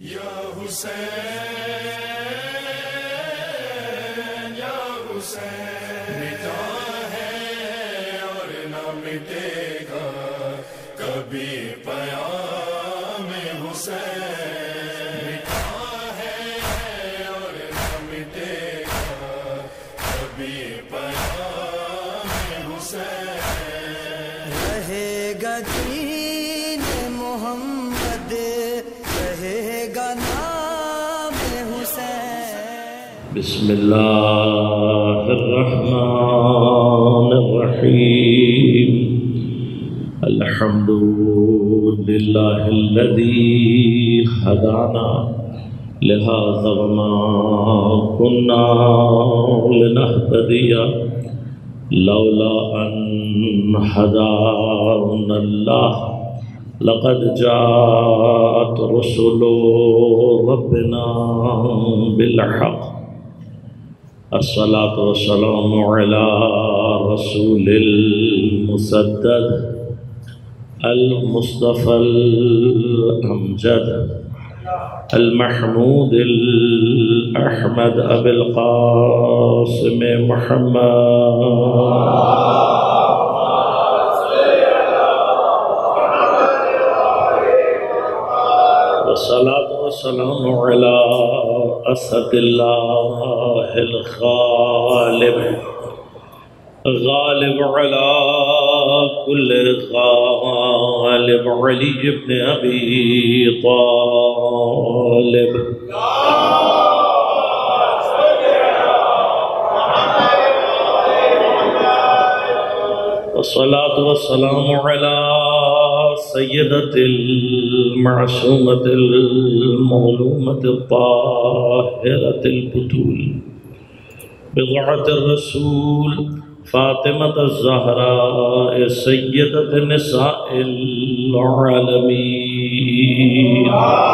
یا حسین یا حسین مٹا ہے اور نہ مٹے گا کبھی پیام حسین، مٹا ہے اور نہ مٹے گا کبھی پیام حسین، رہے گا دین محمد، رہے گا نام حسین۔ بسم اللہ الرحمن الرحیم، الحمد للہ الذی ہدانا لہذا وما كنا لنهتدی لولا ان هدانا اللہ، لقد جاءت رسل ربنا بالحق، الصلاة والسلام على رسول المسدد المصطفى الأمجد المحمود الأحمد أبي القاسم محمد، والصلاة والسلام على أسد الله الغالب، غالب على كل غالب، علي بن أبي طالب، والصلاة والسلام على سيدة المعصومة المظلومة الطاهرة البتول، بضعة الرسول فاطمة الزهراء سيدة نساء العالمين،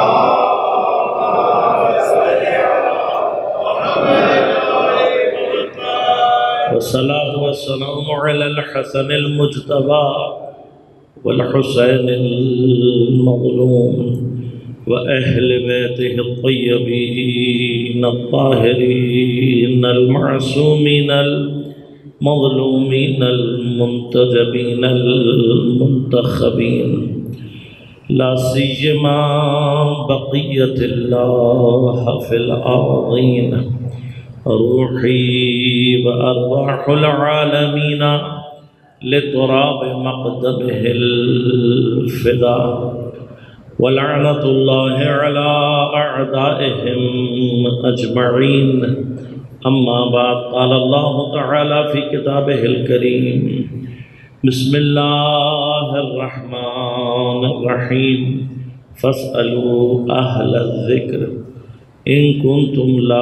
والصلاة والسلام على الحسن المجتبى والحسين المظلوم وأهل بيته الطيبين الطاهرين المعصومين المظلومين المنتجبين المنتخبين، لا سيما بقية الله في الأرضين، روحي وأرواح العالمين لتراب مقدمه الفداء، ولعنة الله على أعدائهم أجمعين، أما بعد، قال الله تعالى في كتابه الكريم، بسم الله الرحمن الرحيم، فاسألوا أهل الذكر إن كنتم لا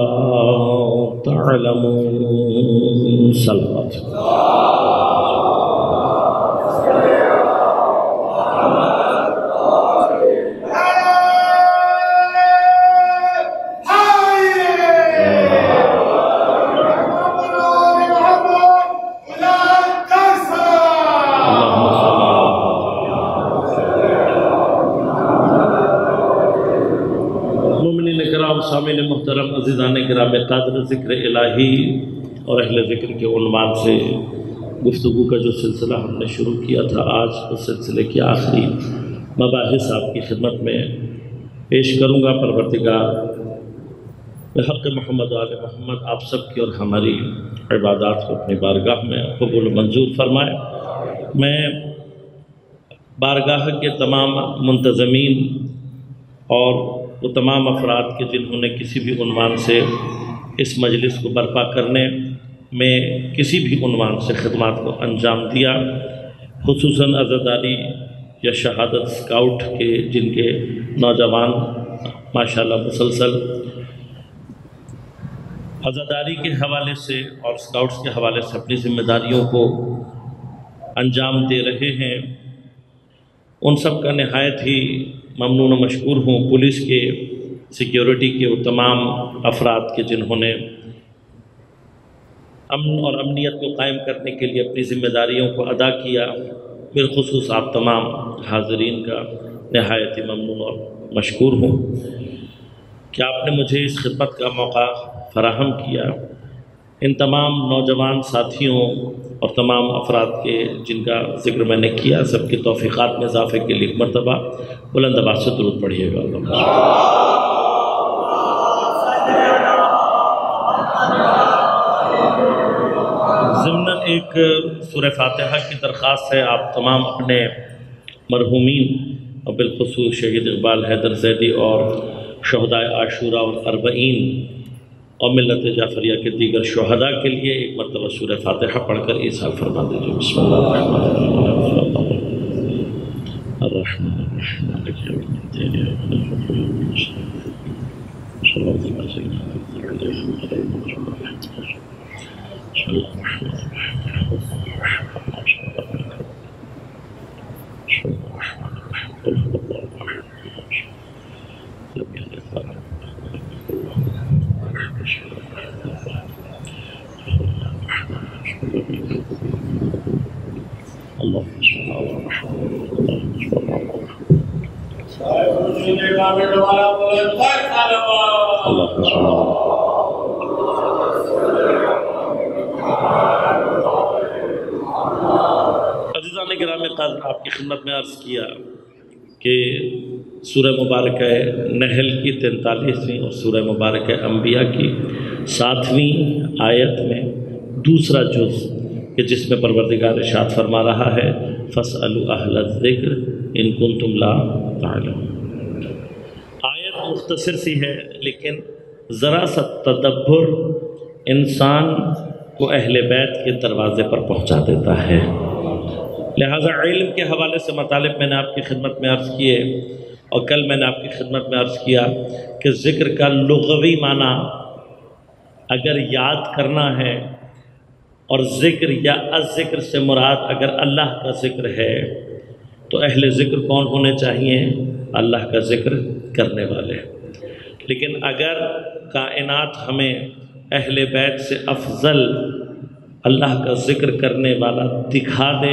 تعلمون، صلوات۔ سامعین محترم، عزیزان کرام، قدر ذکر الہی اور اہل ذکر کے عنوان سے گفتگو کا جو سلسلہ ہم نے شروع کیا تھا، آج اس سلسلے کی آخری مباحث آپ کی خدمت میں پیش کروں گا۔ پروردگار بحق محمد و آل محمد آپ سب کی اور ہماری عبادات کو اپنی بارگاہ میں قبول و منظور فرمائے۔ میں بارگاہ کے تمام منتظمین اور وہ تمام افراد کے جنہوں نے کسی بھی عنوان سے اس مجلس کو برپا کرنے میں کسی بھی عنوان سے خدمات کو انجام دیا، خصوصاً عزاداری یا شہادت اسکاؤٹ کے جن کے نوجوان ماشاءاللہ مسلسل عزاداری کے حوالے سے اور اسکاؤٹس کے حوالے سے اپنی ذمہ داریوں کو انجام دے رہے ہیں، ان سب کا نہایت ہی ممنون و مشکور ہوں۔ پولیس کے سیکیورٹی کے وہ تمام افراد کے جنہوں نے امن اور امنیت کو قائم کرنے کے لیے اپنی ذمہ داریوں کو ادا کیا، بالخصوص آپ تمام حاضرین کا نہایت ہی ممنون اور مشکور ہوں۔ کہ آپ نے مجھے اس خدمت کا موقع فراہم کیا۔ ان تمام نوجوان ساتھیوں اور تمام افراد کے جن کا ذکر میں نے کیا، سب کی توفیقات میں اضافے کے لیے ایک مرتبہ بلند آواز سے درود پڑھیے گا۔ ضمناً ایک سورہ فاتحہ کی درخواست ہے، آپ تمام اپنے مرحومین اور بالخصوص شہید اقبال حیدر زیدی اور شہدائے عاشورہ اور اربعین اور ملت جعفریہ کے دیگر شہداء کے لیے ایک مرتبہ سورہ فاتحہ پڑھ کر ایصال فرما دیجیے۔ بسم اللہ الرحمن الرحیم مالک یوم الدین عزیزان گرامی قدر، آپ کی خدمت میں عرض کیا کہ سورہ مبارکہ نحل کی 43ویں اور سورہ مبارکہ انبیاء کی 7ویں آیت میں دوسرا جز کہ جس میں پروردگار ارشاد فرما رہا ہے فَاسْأَلُوا أَهْلَ الذِّكْرِ إِن كُنتُمْ لَا تَعْلَمُونَ۔ آیت مختصر سی ہے لیکن ذرا سا تدبر انسان کو اہل بیت کے دروازے پر پہنچا دیتا ہے۔ لہٰذا علم کے حوالے سے مطالب میں نے آپ کی خدمت میں عرض کیے، اور کل میں نے آپ کی خدمت میں عرض کیا کہ ذکر کا لغوی معنی اگر یاد کرنا ہے، اور ذکر یا الذکر سے مراد اگر اللہ کا ذکر ہے تو اہل ذکر کون ہونے چاہیے؟ اللہ کا ذکر کرنے والے۔ لیکن اگر کائنات ہمیں اہل بیت سے افضل اللہ کا ذکر کرنے والا دکھا دے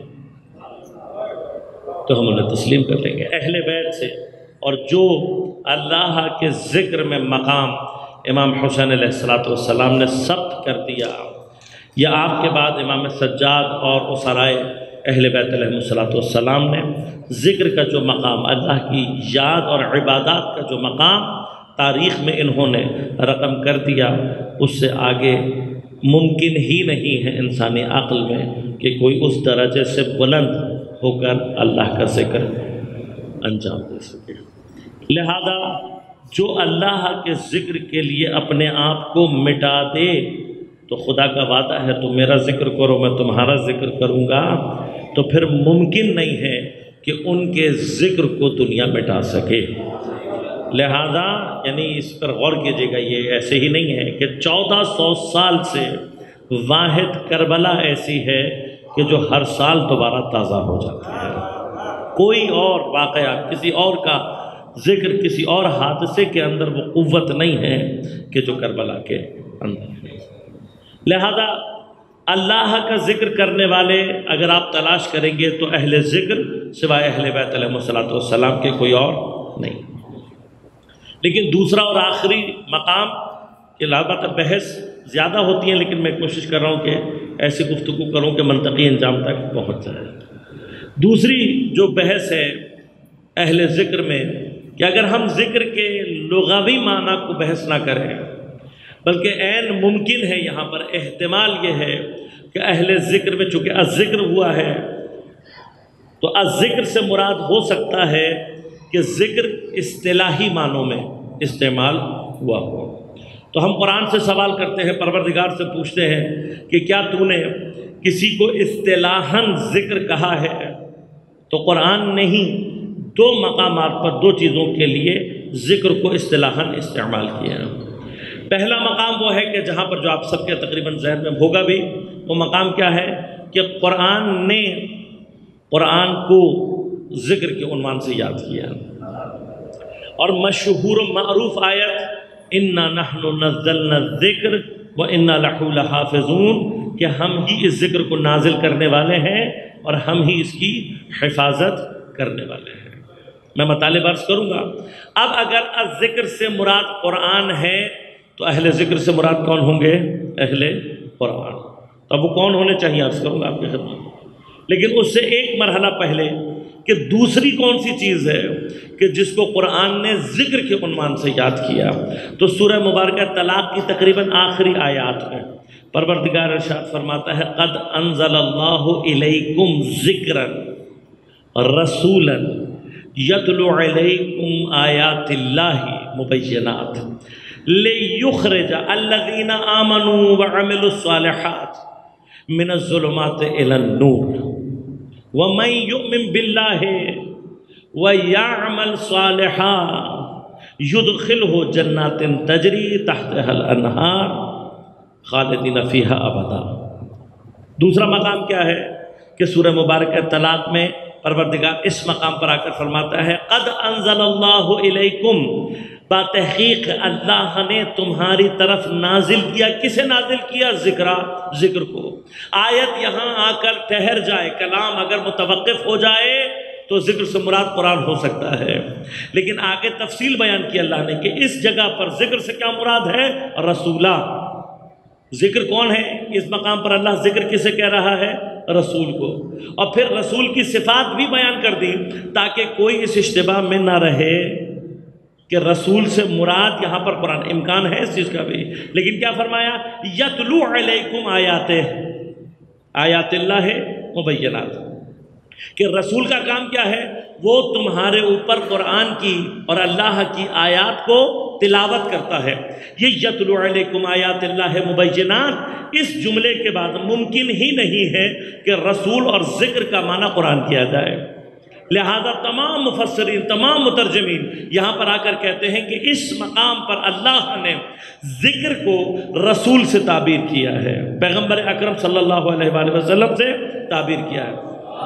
تو ہم انہیں تسلیم کر لیں گے اہل بیت سے۔ اور جو اللہ کے ذکر میں مقام امام حسین علیہ السلام نے ثبت کر دیا، یا آپ کے بعد امام سجاد اور اسرائے اہل بیت علیہ السلام نے ذکر کا جو مقام، اللہ کی یاد اور عبادات کا جو مقام تاریخ میں انہوں نے رقم کر دیا، اس سے آگے ممکن ہی نہیں ہے انسانی عقل میں کہ کوئی اس درجے سے بلند ہو کر اللہ کا ذکر انجام دے سکے۔ لہذا جو اللہ کے ذکر کے لیے اپنے آپ کو مٹا دے تو خدا کا وعدہ ہے تم میرا ذکر کرو میں تمہارا ذکر کروں گا، تو پھر ممکن نہیں ہے کہ ان کے ذکر کو دنیا مٹا سکے۔ لہذا یعنی اس پر غور کیجیے گا، یہ ایسے ہی نہیں ہے کہ 1400 سال سے واحد کربلا ایسی ہے کہ جو ہر سال دوبارہ تازہ ہو جاتی ہے۔ کوئی اور واقعہ، کسی اور کا ذکر، کسی اور حادثے کے اندر وہ قوت نہیں ہے کہ جو کربلا کے اندر ہے۔ لہذا اللہ کا ذکر کرنے والے اگر آپ تلاش کریں گے تو اہل ذکر سوائے اہل بیت علیہ السلام کے کوئی اور نہیں۔ لیکن دوسرا اور آخری مقام کہ البتہ بحث زیادہ ہوتی ہیں، لیکن میں کوشش کر رہا ہوں کہ ایسی گفتگو کروں کہ منطقی انجام تک پہنچ جائے۔ دوسری جو بحث ہے اہل ذکر میں کہ اگر ہم ذکر کے لغوی معنی کو بحث نہ کریں، بلکہ عین ممکن ہے، یہاں پر احتمال یہ ہے کہ اہل ذکر میں چونکہ الذکر ہوا ہے تو الذکر سے مراد ہو سکتا ہے کہ ذکر اصطلاحی معنوں میں استعمال ہوا ہو۔ تو ہم قرآن سے سوال کرتے ہیں، پروردگار سے پوچھتے ہیں کہ کیا تو نے کسی کو اصطلاحاً ذکر کہا ہے؟ تو قرآن نے ہی 2 مقامات پر 2 چیزوں کے لیے ذکر کو اصطلاحاً استعمال کیا ہے۔ پہلا مقام وہ ہے کہ جہاں پر جو آپ سب کے تقریباً ذہن میں ہوگا بھی، وہ مقام کیا ہے کہ قرآن نے قرآن کو ذکر کے عنوان سے یاد کیا، اور مشہور و معروف آیت اِنَّا نَحْنُ نَزَّلْنَا الذِّكْرَ وَإِنَّا لَهُ لَحَافِظُونَ کہ ہم ہی اس ذکر کو نازل کرنے والے ہیں اور ہم ہی اس کی حفاظت کرنے والے ہیں۔ میں مطالب عرض کروں گا۔ اب اگر ذکر سے مراد قرآن ہے تو اہل ذکر سے مراد کون ہوں گے؟ اہل قرآن۔ تو اب وہ کون ہونے چاہیے عرض کروں گا آپ کے خدمت میں، لیکن اس سے ایک مرحلہ پہلے کہ دوسری کون سی چیز ہے کہ جس کو قرآن نے ذکر کے عنوان سے یاد کیا، تو سورہ مبارکہ طلاق کی تقریباً آخری آیات میں پروردگار ارشاد فرماتا ہے قد انزل اللہ الیکم ذکرا رسولا یتلو علیکم آیات اللہ مبینات لیخرج الذین آمنوا وعملوا الصالحات من الظلمات الی النور ومن یؤمن باللہ ویعمل صالحا یدخلہ جنات تجری تحتها الانہار خالدین فیہا ابدا۔ دوسرا مقام کیا ہے کہ سورہ مبارکہ طلاق میں پروردگار اس مقام پر آ کر فرماتا ہے قد انزل اللہ علیکم، بتحقیق اللہ نے تمہاری طرف نازل کیا۔ کسے نازل کیا؟ ذکر کو۔ آیت یہاں آ کر ٹھہر جائے، کلام اگر متوقف ہو جائے تو ذکر سے مراد قرآن ہو سکتا ہے، لیکن آگے تفصیل بیان کی اللہ نے کہ اس جگہ پر ذکر سے کیا مراد ہے؟ رسولہ۔ ذکر کون ہے؟ اس مقام پر اللہ ذکر کسے کہہ رہا ہے؟ رسول کو۔ اور پھر رسول کی صفات بھی بیان کر دی تاکہ کوئی اس اشتباہ میں نہ رہے کہ رسول سے مراد یہاں پر قرآن۔ امکان ہے اس چیز کا بھی، لیکن کیا فرمایا؟ یتلو علیکم آیات اللہ مبینات، کہ رسول کا کام کیا ہے؟ وہ تمہارے اوپر قرآن کی اور اللہ کی آیات کو تلاوت کرتا ہے۔ یہ یتلو علیکم آیات اللہ مبینات، اس جملے کے بعد ممکن ہی نہیں ہے کہ رسول اور ذکر کا معنی قرآن کیا جائے، لہذا تمام مفسرین، تمام مترجمین یہاں پر آ کر کہتے ہیں کہ اس مقام پر اللہ نے ذکر کو رسول سے تعبیر کیا ہے، پیغمبر اکرم صلی اللہ علیہ وآلہ وسلم سے تعبیر کیا ہے۔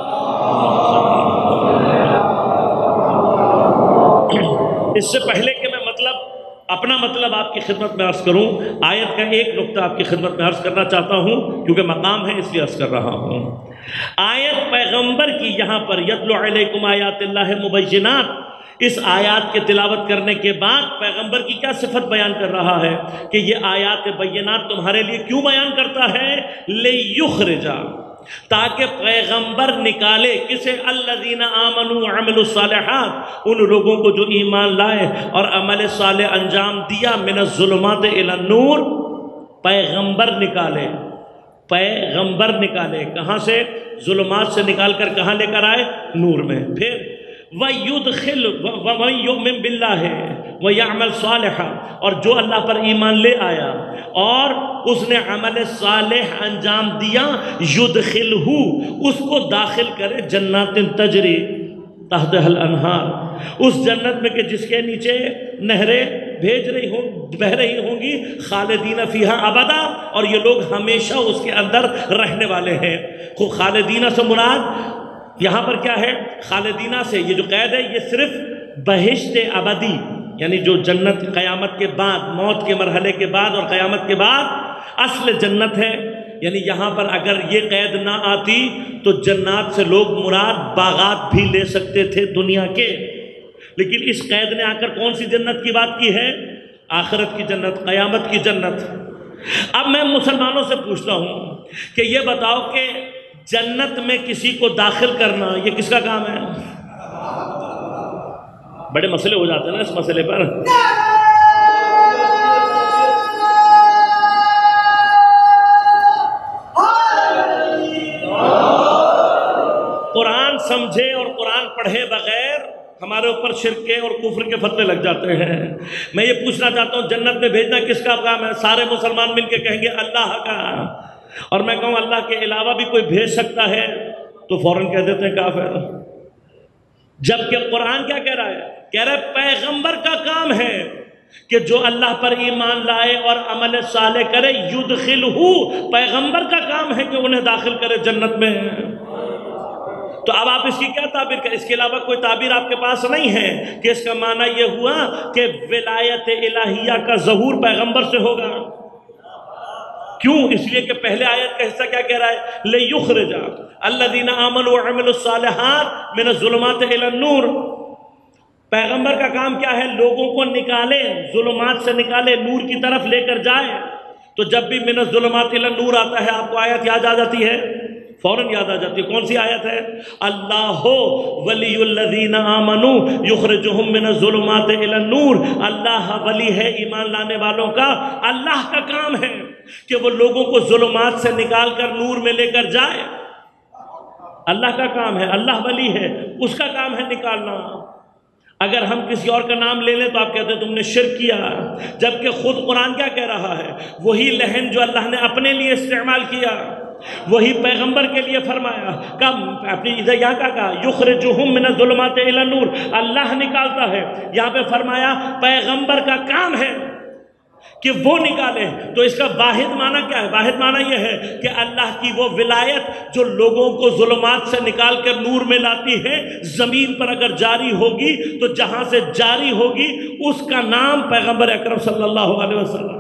اس سے پہلے کہ میں اپنا مطلب آپ کی خدمت میں عرض کروں، آیت کا ایک نقطہ آپ کی خدمت میں عرض کرنا چاہتا ہوں کیونکہ مقام ہے اس لیے عرض کر رہا ہوں۔ آیت پیغمبر کی یہاں پر یتلو علیکم آیات اللہ مبینات، اس آیات کے تلاوت کرنے کے بعد پیغمبر کی کیا صفت بیان کر رہا ہے کہ یہ آیات بینات تمہارے لیے کیوں بیان کرتا ہے؟ لیخرج، تاکہ پیغمبر نکالے کسے؟ الذین آمنوا وعملوا الصالحات، ان لوگوں کو جو ایمان لائے اور عمل صالح انجام دیا، من الظلمات الی النور، پیغمبر نکالے کہاں سے؟ ظلمات سے نکال کر کہاں لے کر آئے؟ نور میں۔ پھر وَمَن يُؤْمِن بِاللَّهِ وَيَعْمَلْ صَالِحًا، اور جو اللہ پر ایمان لے آیا اور اس نے عمل صالح انجام دیا، یدخلہ، اس کو داخل کرے جنات تجری تحتها الانہار، اس جنت میں کہ جس کے نیچے نہریں بہہ رہی ہوں گی، خالدین فیہا ابدا، اور یہ لوگ ہمیشہ اس کے اندر رہنے والے ہیں۔ خالدینہ سے مراد یہاں پر کیا ہے؟ خالدینہ سے یہ جو قید ہے یہ صرف بہشت ابدی، یعنی جو جنت قیامت کے بعد، موت کے مرحلے کے بعد اور قیامت کے بعد اصل جنت ہے، یعنی یہاں پر اگر یہ قید نہ آتی تو جنات سے لوگ مراد باغات بھی لے سکتے تھے دنیا کے، لیکن اس قید نے آ کر کون سی جنت کی بات کی ہے؟ آخرت کی جنت، قیامت کی جنت۔ اب میں مسلمانوں سے پوچھتا ہوں کہ یہ بتاؤ کہ جنت میں کسی کو داخل کرنا یہ کس کا کام ہے؟ بڑے مسئلے ہو جاتے ہیں نا اس مسئلے پر۔ قرآن سمجھے اور قرآن پڑھے بغیر ہمارے اوپر شرک اور کفر کے فتوے لگ جاتے ہیں۔ میں یہ پوچھنا چاہتا ہوں جنت میں بھیجنا کس کا کام ہے؟ سارے مسلمان مل کے کہیں گے اللہ کا، اور میں کہوں اللہ کے علاوہ بھی کوئی بھیج سکتا ہے تو فوراً کہہ دیتے ہیں کافر۔ جبکہ قرآن کیا کہہ رہا ہے؟ کہہ رہا ہے پیغمبر کا کام ہے کہ جو اللہ پر ایمان لائے اور عمل صالح کرے، یدخلہ، پیغمبر کا کام ہے کہ انہیں داخل کرے جنت میں۔ تو اب آپ اس کی کیا تعبیر کریں؟ اس کے علاوہ کوئی تعبیر آپ کے پاس نہیں ہے کہ اس کا معنی یہ ہوا کہ ولایت الہیہ کا ظہور پیغمبر سے ہوگا۔ کیوں؟ اس لیے کہ پہلے آیت کا حصہ کیا کہہ رہا ہے؟ لِيُخْرِجَ الَّذِينَ آمَنُوا وَعَمِلُوا الصَّالِحَاتِ مِنَ الظُّلُمَاتِ إِلَى النُّورِ، پیغمبر کا کام کیا ہے؟ لوگوں کو نکالے، ظلمات سے نکالے، نور کی طرف لے کر جائے۔ تو جب بھی من الظلمات الی النور آتا ہے آپ کو آیت یاد آ جاتی ہے، فوراً یاد آ جاتی ہے۔ کون سی آیت ہے؟ اللہ ولی الذین آمنوا یخرجہم من الظلمات الی النور۔ اللہ ولی ہے ایمان لانے والوں کا، اللہ کا کام ہے کہ وہ لوگوں کو ظلمات سے نکال کر نور میں لے کر جائے۔ اللہ کا کام ہے، اللہ ولی ہے، اس کا کام ہے نکالنا۔ اگر ہم کسی اور کا نام لے لیں تو آپ کہتے ہیں تم نے شرک کیا، جبکہ خود قرآن کیا کہہ رہا ہے؟ وہی لہن جو اللہ نے اپنے لیے استعمال کیا، وہی پیغمبر کے لیے فرمایا۔ کب اپنی ادھر یہاں کا کہا یخرجہم من الظلمات الی النور، اللہ نکالتا ہے۔ یہاں پہ فرمایا پیغمبر کا کام ہے کہ وہ نکالے۔ تو اس کا واحد معنی کیا ہے؟ واحد معنی یہ ہے کہ اللہ کی وہ ولایت جو لوگوں کو ظلمات سے نکال کر نور میں لاتی ہے، زمین پر اگر جاری ہوگی تو جہاں سے جاری ہوگی اس کا نام پیغمبر اکرم صلی اللہ علیہ وسلم۔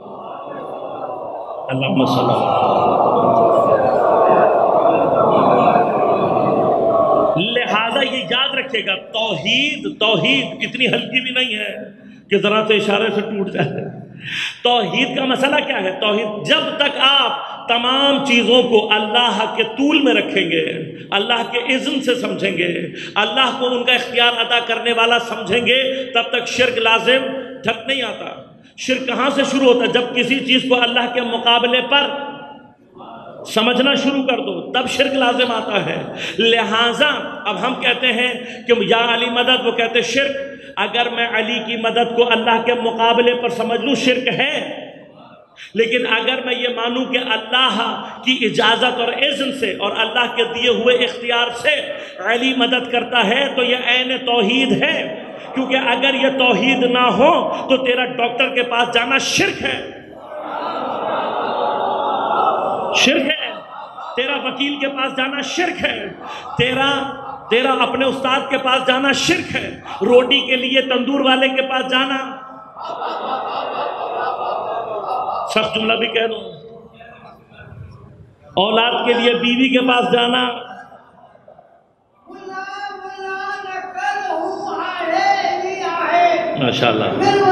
اللہم صلی اللہ علیہ۔ لہذا یہ یاد رکھے گا، توحید اتنی ہلکی بھی نہیں ہے کہ ذرا سے اشارے سے ٹوٹ جائے۔ توحید کا مسئلہ کیا ہے؟ توحید جب تک آپ تمام چیزوں کو اللہ کے طول میں رکھیں گے، اللہ کے اذن سے سمجھیں گے، اللہ کو ان کا اختیار ادا کرنے والا سمجھیں گے، تب تک شرک لازم ٹھک نہیں آتا۔ شرک کہاں سے شروع ہوتا ہے؟ جب کسی چیز کو اللہ کے مقابلے پر سمجھنا شروع کر دو تب شرک لازم آتا ہے۔ لہٰذا اب ہم کہتے ہیں کہ یا علی مدد، وہ کہتے ہیں شرک۔ اگر میں علی کی مدد کو اللہ کے مقابلے پر سمجھ لوں شرک ہے، لیکن اگر میں یہ مانوں کہ اللہ کی اجازت اور اذن سے اور اللہ کے دیے ہوئے اختیار سے علی مدد کرتا ہے تو یہ عین توحید ہے۔ کیونکہ اگر یہ توحید نہ ہو تو تیرا ڈاکٹر کے پاس جانا شرک ہے، شرک ہے۔ تیرا وکیل کے پاس جانا شرک ہے، تیرا اپنے استاد کے پاس جانا شرک ہے، روٹی کے لیے تندور والے کے پاس جانا، سخت جملہ بھی کہہ دو، اولاد کے لیے بیوی کے پاس جانا، ماشاءاللہ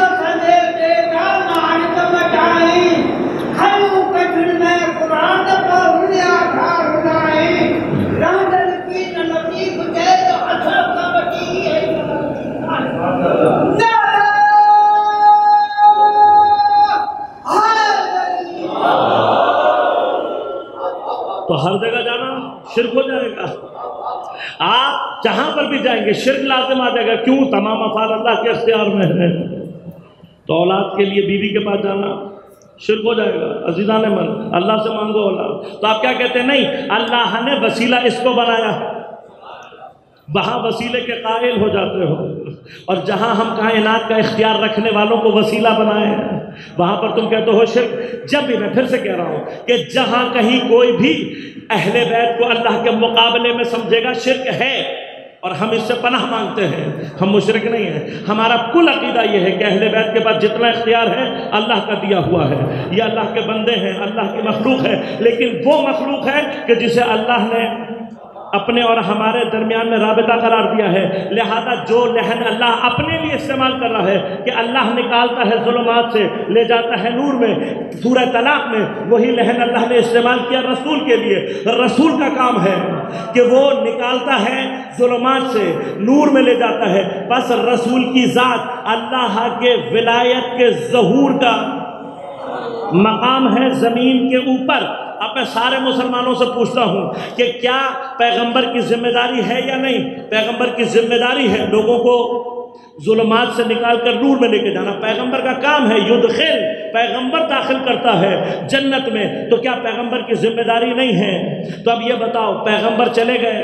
تو ہر جگہ جانا شرک ہو جائے گا۔ آپ جہاں پر بھی جائیں گے شرک لازم آ جائے گا۔ کیوں؟ تمام افعال اللہ کے اختیار میں ہے۔ تو اولاد کے لیے بیوی کے پاس جانا شرک ہو جائے گا۔ عزیزان من، اللہ سے مانگو اولاد۔ تو آپ کیا کہتے ہیں؟ نہیں، اللہ نے وسیلہ اس کو بنایا، وہاں وسیلے کے قائل ہو جاتے ہو۔ اور جہاں ہم کائنات کا اختیار رکھنے والوں کو وسیلہ بنائے وہاں پر تم کہتے ہو شرک۔ جب بھی، میں پھر سے کہہ رہا ہوں کہ جہاں کہیں کوئی بھی اہل بیت کو اللہ کے مقابلے میں سمجھے گا شرک ہے، اور ہم اس سے پناہ مانگتے ہیں، ہم مشرک نہیں ہیں۔ ہمارا کل عقیدہ یہ ہے کہ اہل بیت کے پاس جتنا اختیار ہے اللہ کا دیا ہوا ہے، یہ اللہ کے بندے ہیں، اللہ کی مخلوق ہے، لیکن وہ مخلوق ہے کہ جسے اللہ نے اپنے اور ہمارے درمیان میں رابطہ قرار دیا ہے۔ لہذا جو لہن اللہ اپنے لیے استعمال کر رہا ہے کہ اللہ نکالتا ہے ظلمات سے لے جاتا ہے نور میں، سورہ طلاق میں وہی لہن اللہ نے استعمال کیا رسول کے لیے۔ رسول کا کام ہے کہ وہ نکالتا ہے ظلمات سے نور میں لے جاتا ہے۔ بس رسول کی ذات اللہ کے ولایت کے ظہور کا مقام ہے زمین کے اوپر۔ اب میں سارے مسلمانوں سے پوچھتا ہوں کہ کیا پیغمبر کی ذمہ داری ہے یا نہیں؟ پیغمبر کی ذمہ داری ہے لوگوں کو ظلمات سے نکال کر نور میں لے کے جانا۔ پیغمبر کا کام ہے یدخل، پیغمبر داخل کرتا ہے جنت میں، تو کیا پیغمبر کی ذمہ داری نہیں ہے؟ تو اب یہ بتاؤ، پیغمبر چلے گئے،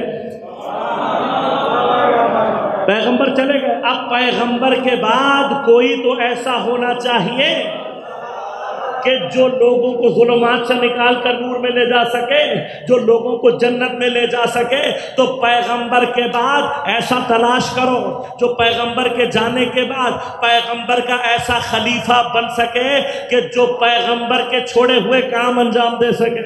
پیغمبر چلے گئے، اب پیغمبر کے بعد کوئی تو ایسا ہونا چاہیے کہ جو لوگوں کو ظلمات سے نکال کر نور میں لے جا سکے، جو لوگوں کو جنت میں لے جا سکے۔ تو پیغمبر کے بعد ایسا تلاش کرو جو پیغمبر کے جانے کے بعد پیغمبر کا ایسا خلیفہ بن سکے کہ جو پیغمبر کے چھوڑے ہوئے کام انجام دے سکے۔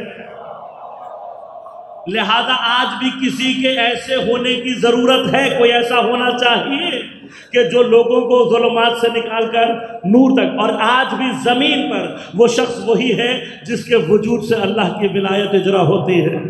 لہذا آج بھی کسی کے ایسے ہونے کی ضرورت ہے، کوئی ایسا ہونا چاہیے کہ جو لوگوں کو ظلمات سے نکال کر نور تک، اور آج بھی زمین پر وہ شخص وہی ہے جس کے وجود سے اللہ کی ولایت اجرا ہوتی ہے،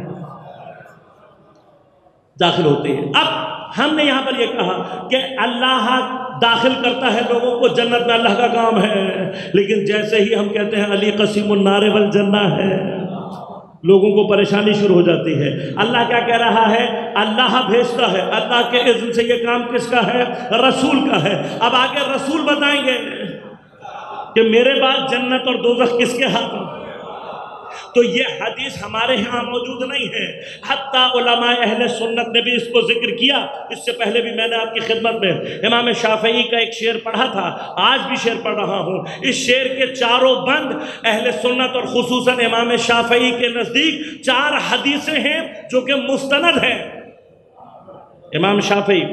داخل ہوتی ہے۔ اب ہم نے یہاں پر یہ کہا کہ اللہ داخل کرتا ہے لوگوں کو جنت میں، اللہ کا کام ہے، لیکن جیسے ہی ہم کہتے ہیں علی قسیم النار والجنہ ہے، لوگوں کو پریشانی شروع ہو جاتی ہے۔ اللہ کیا کہہ رہا ہے؟ اللہ بھیجتا ہے، اللہ کے اذن سے یہ کام کس کا ہے؟ رسول کا ہے۔ اب آگے رسول بتائیں گے کہ میرے بعد جنت اور دوزخ کس کے ہاتھ میں؟ تو یہ حدیث ہمارے ہاں موجود نہیں ہے، حتیٰ علماء اہل سنت نے بھی اس کو ذکر کیا۔ اس سے پہلے بھی میں نے آپ کی خدمت میں امام شافعی کا ایک شعر پڑھا تھا، آج بھی شعر پڑھ رہا ہوں۔ اس شعر کے چاروں بند اہل سنت اور خصوصاً امام شافعی کے نزدیک 4 حدیثیں ہیں جو کہ مستند ہیں۔ امام شافعی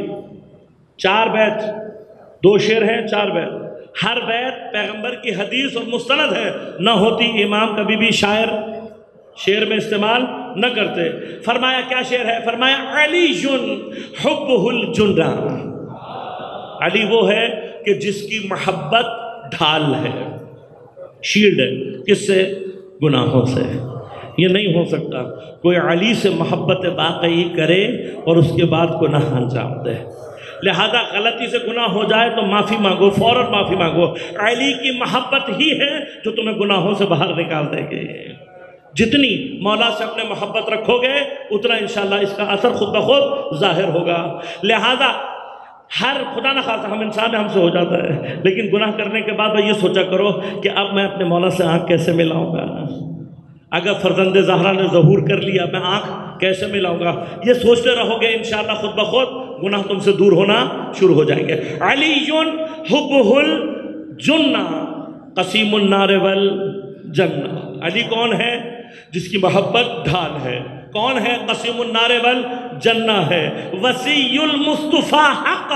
4 بیت، 2 شعر ہیں، 4 بیت، ہر بیت پیغمبر کی حدیث اور مستند ہے، نہ ہوتی امام کبھی بھی شعر میں استعمال نہ کرتے۔ فرمایا کیا شعر ہے؟ فرمایا علی حبہ الجنہ، علی وہ ہے کہ جس کی محبت ڈھال ہے، شیلڈ ہے، کس سے؟ گناہوں سے۔ یہ نہیں ہو سکتا کوئی علی سے محبت واقعی کرے اور اس کے بعد گناہ انجام دے، لہذا غلطی سے گناہ ہو جائے تو معافی مانگو، فوراً معافی مانگو۔ علی کی محبت ہی ہے جو تمہیں گناہوں سے باہر نکال دے گی۔ جتنی مولا سے اپنے محبت رکھو گے اتنا انشاءاللہ اس کا اثر خود بخود ظاہر ہوگا۔ لہذا ہر خدا نہ خواستہ ہم انسان ہم سے ہو جاتا ہے، لیکن گناہ کرنے کے بعد یہ سوچا کرو کہ اب میں اپنے مولا سے آنکھ کیسے ملاؤں گا؟ اگر فرزند زہرا نے ظہور کر لیا، میں آنکھ کیسے ملاؤں گا؟ یہ سوچتے رہو گے انشاءاللہ خود بخود گناہ تم سے دور ہونا شروع ہو جائیں گے۔ علی حبہ الجنہ قسیم النار والجنہ، علی کون ہے؟ جس کی محبت ڈھال ہے۔ کون ہے؟ قسیم النار والجنہ ہے۔ وصی المصطفیٰ حق،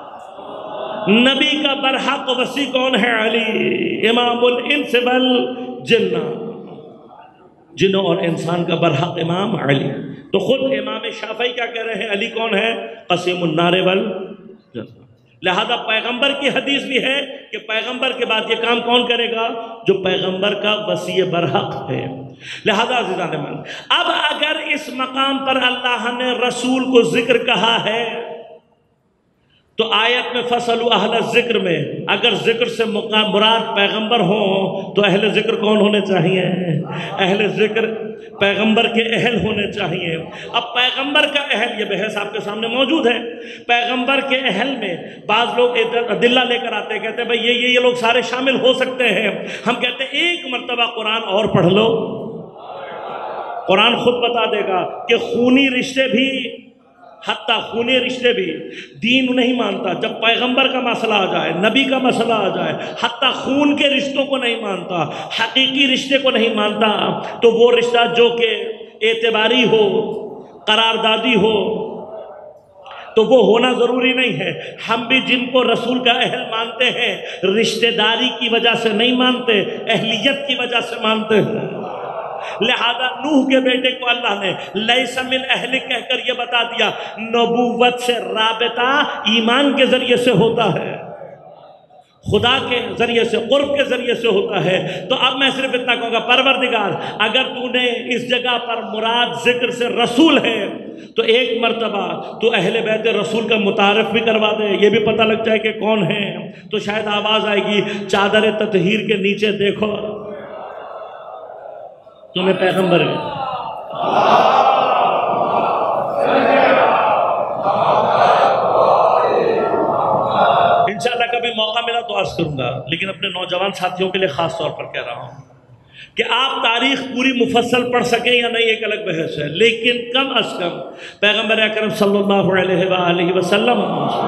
نبی کا برحق وصی کون ہے؟ علی، امام الانس والجنہ، جنوں اور انسان کا برحق امام علی۔ تو خود امام شافعی کیا کہہ رہے ہیں؟ علی کون ہے؟ قسیم النار والجنہ۔ لہذا پیغمبر کی حدیث بھی ہے کہ پیغمبر کے بعد یہ کام کون کرے گا؟ جو پیغمبر کا وصی برحق ہے۔ لہذا عزیزان من، اب اگر اس مقام پر اللہ نے رسول کو ذکر کہا ہے تو آیت میں فَاسْأَلُوا أَهْلَ الذِّكْرِ میں اگر ذکر سے مراد پیغمبر ہوں تو اہل ذکر کون ہونے چاہیے؟ اہل ذکر پیغمبر کے اہل ہونے چاہیے۔ اب پیغمبر کا اہل، یہ بحث آپ کے سامنے موجود ہے، پیغمبر کے اہل میں بعض لوگ ادلہ لے کر آتے ہیں، کہتے ہیں بھئی یہ لوگ سارے شامل ہو سکتے ہیں۔ ہم کہتے ہیں ایک مرتبہ قرآن اور پڑھ لو، قرآن خود بتا دے گا کہ خونی رشتے بھی، حتیٰ خونی رشتے بھی دین نہیں مانتا۔ جب پیغمبر کا مسئلہ آ جائے، نبی کا مسئلہ آ جائے، حتیٰ خون کے رشتوں کو نہیں مانتا، حقیقی رشتے کو نہیں مانتا، تو وہ رشتہ جو کہ اعتباری ہو، قراردادی ہو، تو وہ ہونا ضروری نہیں ہے۔ ہم بھی جن کو رسول کا اہل مانتے ہیں رشتہ داری کی وجہ سے نہیں مانتے، اہلیت کی وجہ سے مانتے ہیں۔ لہذا نوح کے بیٹے کو اللہ نے لیس من اہلک کہہ کر یہ بتا دیا، نبوت سے رابطہ ایمان کے ذریعے سے ہوتا ہے، خدا کے ذریعے سے، قرب کے ذریعے سے ہوتا ہے۔ تو اب میں صرف اتنا کہوں گا، پروردگار اگر تو نے اس جگہ پر مراد ذکر سے رسول ہے تو ایک مرتبہ تو اہل بیت رسول کا متعارف بھی کروا دے، یہ بھی پتہ لگ جائے کہ کون ہے، تو شاید آواز آئے گی چادر تطہیر کے نیچے دیکھو تمہیں پیغمبر ہے۔ انشاءاللہ کبھی موقع ملا تو عرض کروں گا، لیکن اپنے نوجوان ساتھیوں کے لیے خاص طور پر کہہ رہا ہوں کہ آپ تاریخ پوری مفصل پڑھ سکیں یا نہیں ایک الگ بحث ہے، لیکن کم از کم پیغمبر اکرم صلی اللہ علیہ وآلہ وسلم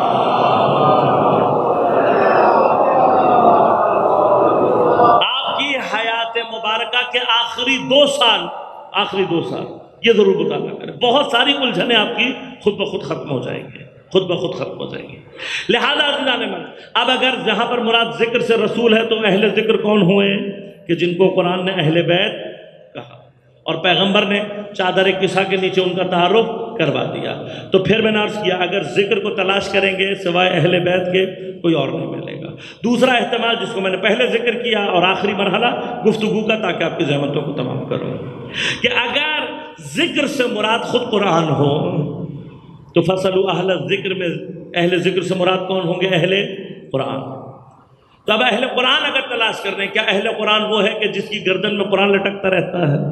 آپ کی حیات مبارکہ کے آخری 2 سال یہ ضرور مطالعہ کریں، بہت ساری الجھنیں آپ کی خود بخود ختم ہو جائیں گے، خود بخود ختم ہو جائیں گے۔ لہذا عزیزان من، اب اگر جہاں پر مراد ذکر سے رسول ہے تو اہل ذکر کون ہوئے؟ کہ جن کو قرآن نے اہل بیت کہا اور پیغمبر نے چادر کسا کے نیچے ان کا تعارف کروا دیا۔ تو پھر میں نے عرض کیا اگر ذکر کو تلاش کریں گے سوائے اہل بیت کے کوئی اور نہیں ملے گا۔ دوسرا احتمال جس کو میں نے پہلے ذکر کیا اور آخری مرحلہ گفتگو کا تاکہ آپ کی زحمتوں کو تمام کروں، کہ اگر ذکر سے مراد خود قرآن ہو تو فَاسْأَلُوا أَهْلَ الذِّكْرِ میں اہل ذکر سے مراد کون ہوں گے؟ اہل قرآن۔ تو اب اہل قرآن اگر تلاش کر رہے ہیں، کیا اہل قرآن وہ ہے کہ جس کی گردن میں قرآن لٹکتا رہتا ہے؟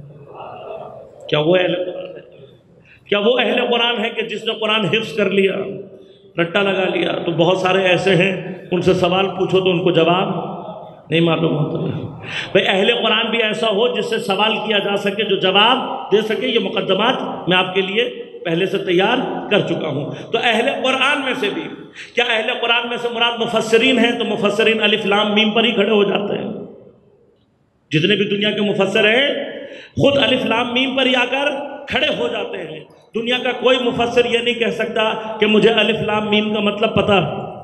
کیا وہ اہل قرآن ہے؟ کیا وہ اہل قرآن ہے کہ جس نے قرآن حفظ کر لیا، رٹا لگا لیا؟ تو بہت سارے ایسے ہیں ان سے سوال پوچھو تو ان کو جواب نہیں معلوم ہوتا ہے۔ بھئی اہل قرآن بھی ایسا ہو جس سے سوال کیا جا سکے، جو جواب دے سکے۔ یہ مقدمات میں آپ کے لیے پہلے سے تیار کر چکا ہوں۔ تو اہل قرآن میں سے بھی کیا اہل قرآن میں سے مراد مفسرین ہیں؟ تو مفسرین الف لام میم پر ہی کھڑے ہو جاتے ہیں۔ جتنے بھی دنیا کے مفسر ہیں خود الف لام میم پر ہی آ کر کھڑے ہو جاتے ہیں۔ دنیا کا کوئی مفسر یہ نہیں کہہ سکتا کہ مجھے الف لام میم کا مطلب پتہ۔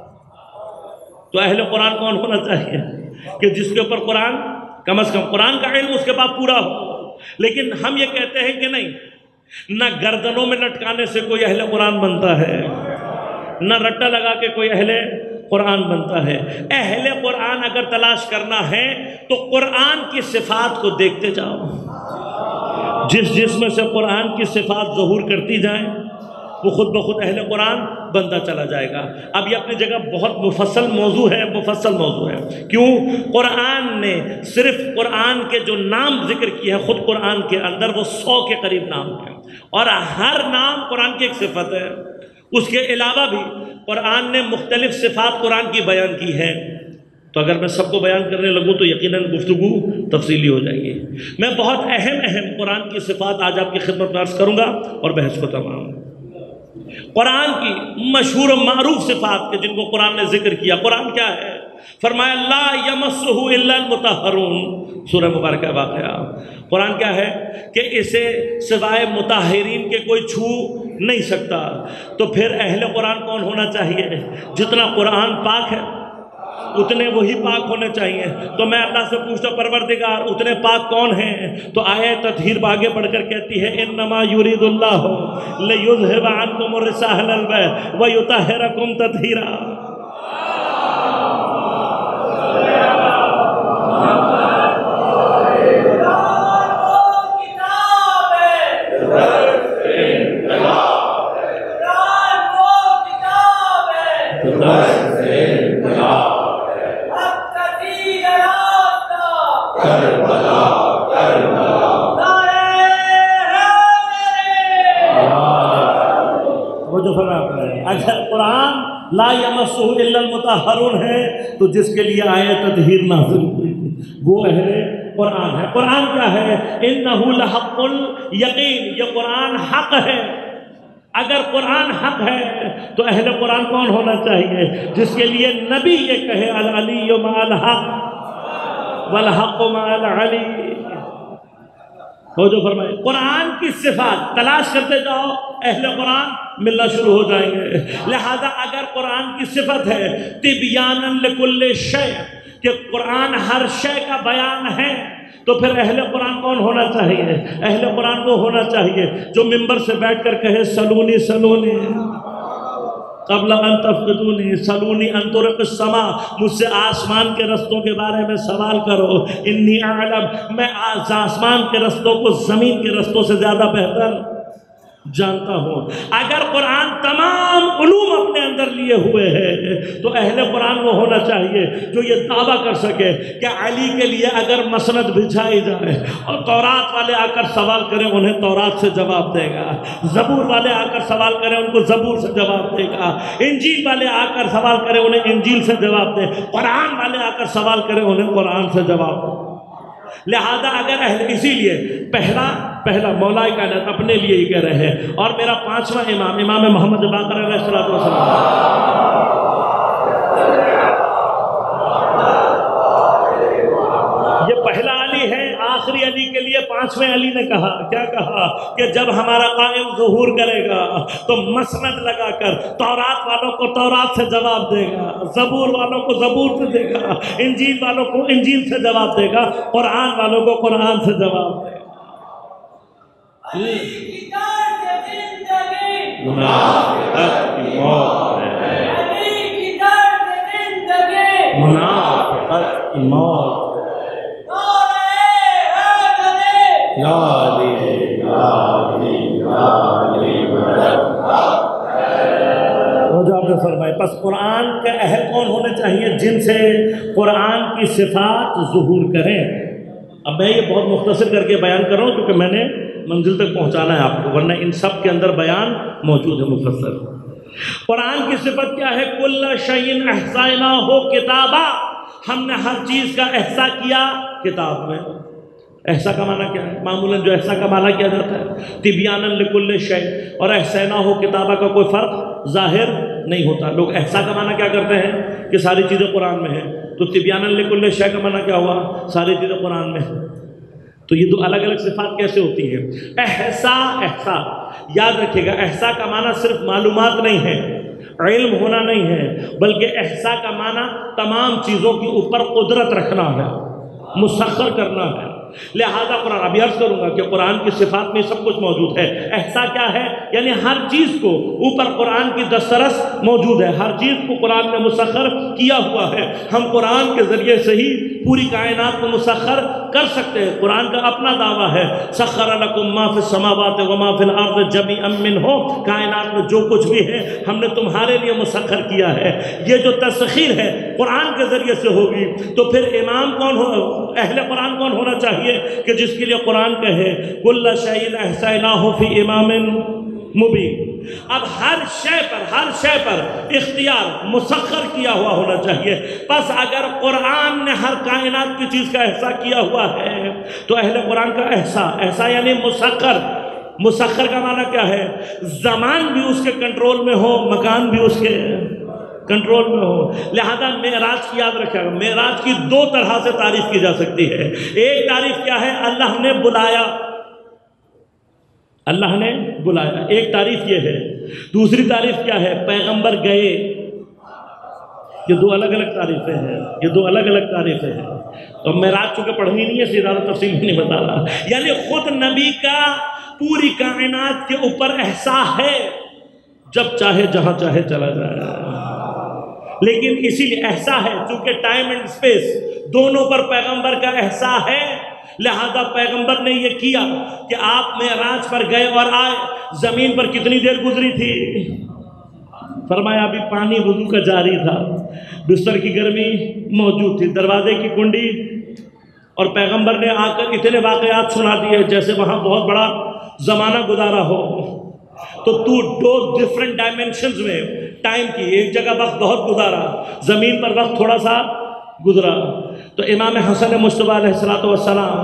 تو اہل قرآن کون ہونا چاہیے؟ کہ جس کے اوپر قرآن کم از کم قرآن کا علم اس کے پاس پورا ہو۔ لیکن ہم یہ کہتے ہیں کہ نہیں، نہ گردنوں میں لٹکانے سے کوئی اہل قرآن بنتا ہے، نہ رٹا لگا کے کوئی اہل قرآن بنتا ہے۔ اہل قرآن اگر تلاش کرنا ہے تو قرآن کی صفات کو دیکھتے جاؤ۔ جس میں سے قرآن کی صفات ظہور کرتی جائیں وہ خود بخود اہل قرآن بنتا چلا جائے گا۔ اب یہ اپنی جگہ بہت مفصل موضوع ہے۔ کیوں؟ قرآن نے صرف قرآن کے جو نام ذکر کیے ہیں خود قرآن کے اندر وہ 100 کے قریب نام ہیں، اور ہر نام قرآن کی ایک صفت ہے۔ اس کے علاوہ بھی قرآن نے مختلف صفات قرآن کی بیان کی ہیں۔ تو اگر میں سب کو بیان کرنے لگوں تو یقیناً گفتگو تفصیلی ہو جائے گی۔ میں بہت اہم قرآن کی صفات آج آپ کی خدمت میں عرض کروں گا اور بحث کو تمام۔ قرآن کی مشہور و معروف صفات کے جن کو قرآن نے ذکر کیا۔ قرآن کیا ہے؟ فرمایا لا یمسہ الا المطہرون، سورہ مبارکہ واقعہ۔ قرآن کیا ہے کہ اسے سوائے مطہرین کے کوئی چھو نہیں سکتا۔ تو پھر اہل قرآن کون ہونا چاہیے؟ جتنا قرآن پاک ہے اتنے وہی پاک ہونے چاہیے۔ تو میں اللہ سے پوچھتا پروردگار اتنے پاک کون ہیں؟ تو آیت تطہیر آگے بڑھ کر کہتی ہے انما یرید اللہ لیذھب عنکم الرجس اہل البیت ویطہرکم تطہیرا۔ اگر قرآن لا یمسہ الا المطہرون ہے تو جس کے لیے آیت تطہیر نازل ہوئی وہ اہل قرآن ہے۔ قرآن کیا ہے؟ انہ لحق الیقین، یہ قرآن حق ہے۔ اگر قرآن حق ہے تو اہل قرآن کون ہونا چاہیے؟ جس کے لیے نبی یہ کہے العلی مع الحق والحق مع العلی۔ جو فرمائے قرآن کی صفات تلاش کرتے جاؤ، اہل قرآن ملنا شروع ہو جائیں گے۔ لہذا اگر قرآن کی صفت ہے تبیانا لکل شیء، کہ قرآن ہر شے کا بیان ہے، تو پھر اہل قرآن کون ہونا چاہیے؟ اہل قرآن وہ ہونا چاہیے جو ممبر سے بیٹھ کر کہے سلونی سلونی قبل ان تفقدونی، سلونی ان طرق السماء، مجھ سے آسمان کے رستوں کے بارے میں سوال کرو، انی اعلم، میں آسمان کے رستوں کو زمین کے رستوں سے زیادہ بہتر جانتا ہوں۔ اگر قرآن تمام علوم اپنے اندر لیے ہوئے ہے تو اہل قرآن وہ ہونا چاہیے جو یہ دعویٰ کر سکے کہ علی کے لیے اگر مسند بچھائی جائے اور تورات والے آ کر سوال کریں انہیں تورات سے جواب دے گا، زبور والے آ کر سوال کریں ان کو زبور سے جواب دے گا، انجیل والے آ کر سوال کریں انہیں انجیل سے جواب دے، قرآن والے آ کر سوال کریں انہیں قرآن سے جواب دے۔ لہذا اگر اسی لیے پہلا مولا کائنات اپنے لیے ہی کہہ رہے ہیں، اور میرا پانچواں امام محمد باقر علیہ السلام، یہ پہلا علی ہے۔ آخری علی کے لیے پانچویں علی نے کہا، کیا کہا کہ جب ہمارا قائم ظہور کرے گا تو مسند لگا کر تورات والوں کو تورات سے جواب دے گا، زبور والوں کو زبور سے دے گا، انجیل والوں کو انجیل سے جواب دے گا، قرآن والوں کو قرآن سے جواب دے گا۔ منافقت کی موت ہے، منافقت کی موت یا علی یا علی یا علی وہ جو آپ نے فرمائے۔ پس قرآن کا اہل کون ہونے چاہیے؟ جن سے قرآن کی صفات ظہور کریں۔ اب میں یہ بہت مختصر کر کے بیان کر رہا ہوں کیونکہ میں نے منزل تک پہنچانا ہے آپ کو، ورنہ ان سب کے اندر بیان موجود ہے مفصل۔ قرآن کی صفت کیا ہے؟ کل شیء احصیناہ کتابا، ہم نے ہر چیز کا احصا کیا کتاب میں۔ احصا کا معنی کیا ہے؟ معمولاً جو احصا کا معنی کیا جاتا ہے تبیانا لکل شیء، اور احصیناہ کتابہ کا کوئی فرق ظاہر نہیں ہوتا۔ لوگ احصا کا معنی کیا کرتے ہیں کہ ساری چیزیں قرآن میں ہیں، تو تبیانا لکل شیء کا معنی کیا ہوا؟ ساری چیزیں قرآن میں ہیں۔ تو یہ دو الگ الگ صفات کیسے ہوتی ہیں؟ احصا، احصا یاد رکھیے گا، احصا کا معنی صرف معلومات نہیں ہے، علم ہونا نہیں ہے، بلکہ احصا کا معنی تمام چیزوں کے اوپر قدرت رکھنا ہے، مسخر کرنا ہے۔ لہذا قرآن، ابھی عرض کروں گا کہ قرآن کی صفات میں سب کچھ موجود ہے۔ احصا کیا ہے؟ یعنی ہر چیز کو اوپر قرآن کی دسترس موجود ہے، ہر چیز کو قرآن نے مسخر کیا ہوا ہے۔ ہم قرآن کے ذریعے سے ہی پوری کائنات کو مسخر کر سکتے ہیں۔ قرآن کا اپنا دعویٰ ہے سخر لکم ما فی السماوات وما فی الارض جمیعا منہ، کائنات میں جو کچھ بھی ہے ہم نے تمہارے لیے مسخر کیا ہے۔ یہ جو تسخیر ہے قرآن کے ذریعے سے ہوگی، تو پھر امام کون ہو، اہل قرآن کون ہونا چاہیے کہ جس کے لیے قرآن کہے کل شیء احصیناہ فی امام مبین۔ اب ہر شے پر اختیار مسخر کیا ہوا ہونا چاہیے۔ بس اگر قرآن نے ہر کائنات کی چیز کا احصا کیا ہوا ہے تو اہل قرآن کا احصا یعنی مسخر کا معنی کیا ہے؟ زمان بھی اس کے کنٹرول میں ہو، مکان بھی اس کے کنٹرول میں ہو۔ لہذا معراج کی یاد رکھا گا، معراج کی دو طرح سے تعریف کی جا سکتی ہے۔ ایک تعریف کیا ہے؟ اللہ نے بلایا، اللہ نے بلایا، ایک تعریف یہ ہے۔ دوسری تعریف کیا ہے؟ پیغمبر گئے۔ یہ دو الگ الگ تعریفیں ہیں، یہ دو الگ الگ تعریفیں ہیں۔ تو معراج چونکہ پڑھنی نہیں ہے اس لیے زیادہ تفصیل میں نہیں بتا رہا، یعنی خود نبی کا پوری کائنات کے اوپر احساس ہے، جب چاہے جہاں چاہے چلا جائے۔ لیکن اسی لیے احساس ہے چونکہ ٹائم اینڈ اسپیس دونوں پر پیغمبر کا احساس ہے، لہذا پیغمبر نے یہ کیا کہ آپ معراج پر گئے اور آئے، زمین پر کتنی دیر گزری تھی؟ فرمایا ابھی پانی وضو کا جاری تھا، بستر کی گرمی موجود تھی، دروازے کی کنڈی، اور پیغمبر نے آ کر اتنے واقعات سنا دیے جیسے وہاں بہت بڑا زمانہ گزارا ہو۔ تو دو ڈفرنٹ ڈائمنشنز میں ٹائم کی، ایک جگہ وقت بہت گزارا، زمین پر وقت تھوڑا سا گزرا۔ تو امام حسن مجتبیٰ علیہ السلام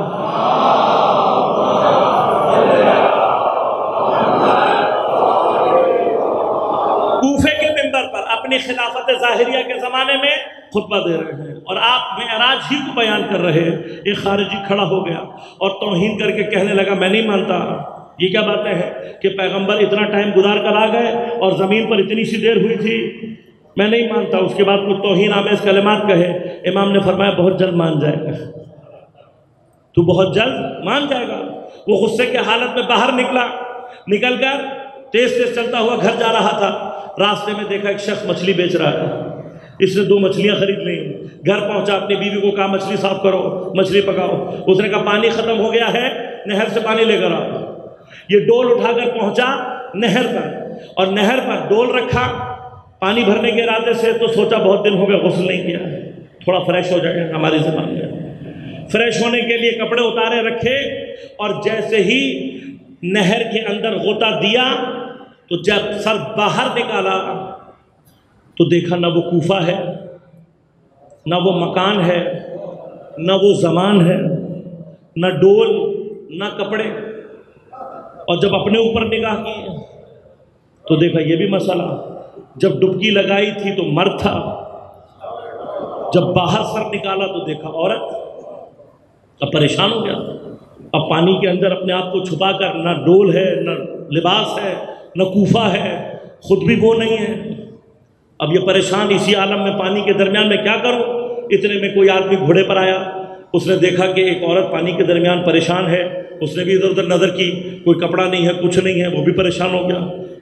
کوفے کے منبر پر اپنی خلافت ظاہریہ کے زمانے میں خطبہ دے رہے ہیں، اور آپ معراج ہی کو بیان کر رہے ہیں۔ ایک خارجی کھڑا ہو گیا اور توہین کر کے کہنے لگا میں نہیں مانتا، یہ کیا باتیں ہیں کہ پیغمبر اتنا ٹائم گزار کر آ گئے اور زمین پر اتنی سی دیر ہوئی تھی، میں نہیں مانتا۔ اس کے بعد کچھ توہین آمیز کلمات کہے۔ امام نے فرمایا بہت جلد مان جائے گا، تو بہت جلد مان جائے گا۔ وہ غصے کے حالت میں باہر نکل کر تیز چلتا ہوا گھر جا رہا تھا۔ راستے میں دیکھا ایک شخص مچھلی بیچ رہا ہے، اس نے 2 مچھلیاں خرید لیں۔ گھر پہنچا، اپنی بیوی کو کہا مچھلی صاف کرو، مچھلی پکاؤ۔ اس نے کہا پانی ختم ہو گیا ہے، نہر سے پانی لے کر آؤ۔ یہ ڈول اٹھا کر پہنچا نہر پر، اور نہر پر ڈول رکھا پانی بھرنے کے ارادے سے، تو سوچا بہت دن ہو گئے غسل نہیں کیا، تھوڑا فریش ہو جائے گا۔ ہماری زبان میں فریش ہونے کے لیے کپڑے اتارے رکھے، اور جیسے ہی نہر کے اندر غوطہ دیا تو جب سر باہر نکالا تو دیکھا نہ وہ کوفہ ہے، نہ وہ مکان ہے، نہ وہ زمان ہے، نہ ڈول، نہ کپڑے۔ اور جب اپنے اوپر نگاہ کی تو دیکھا یہ بھی مسئلہ، جب ڈبکی لگائی تھی تو مرد تھا، جب باہر سر نکالا تو دیکھا عورت۔ اب پریشان ہو گیا، اب پانی کے اندر اپنے آپ کو چھپا کر نہ ڈول ہے، نہ لباس ہے، نہ کوفہ ہے، خود بھی وہ نہیں ہے۔ اب یہ پریشان اسی عالم میں پانی کے درمیان میں کیا کروں؟ اتنے میں کوئی آدمی گھوڑے پر آیا، اس نے دیکھا کہ ایک عورت پانی کے درمیان پریشان ہے، اس نے بھی ادھر ادھر نظر کی، کوئی کپڑا نہیں ہے، کچھ نہیں ہے، وہ بھی پریشان ہو گیا۔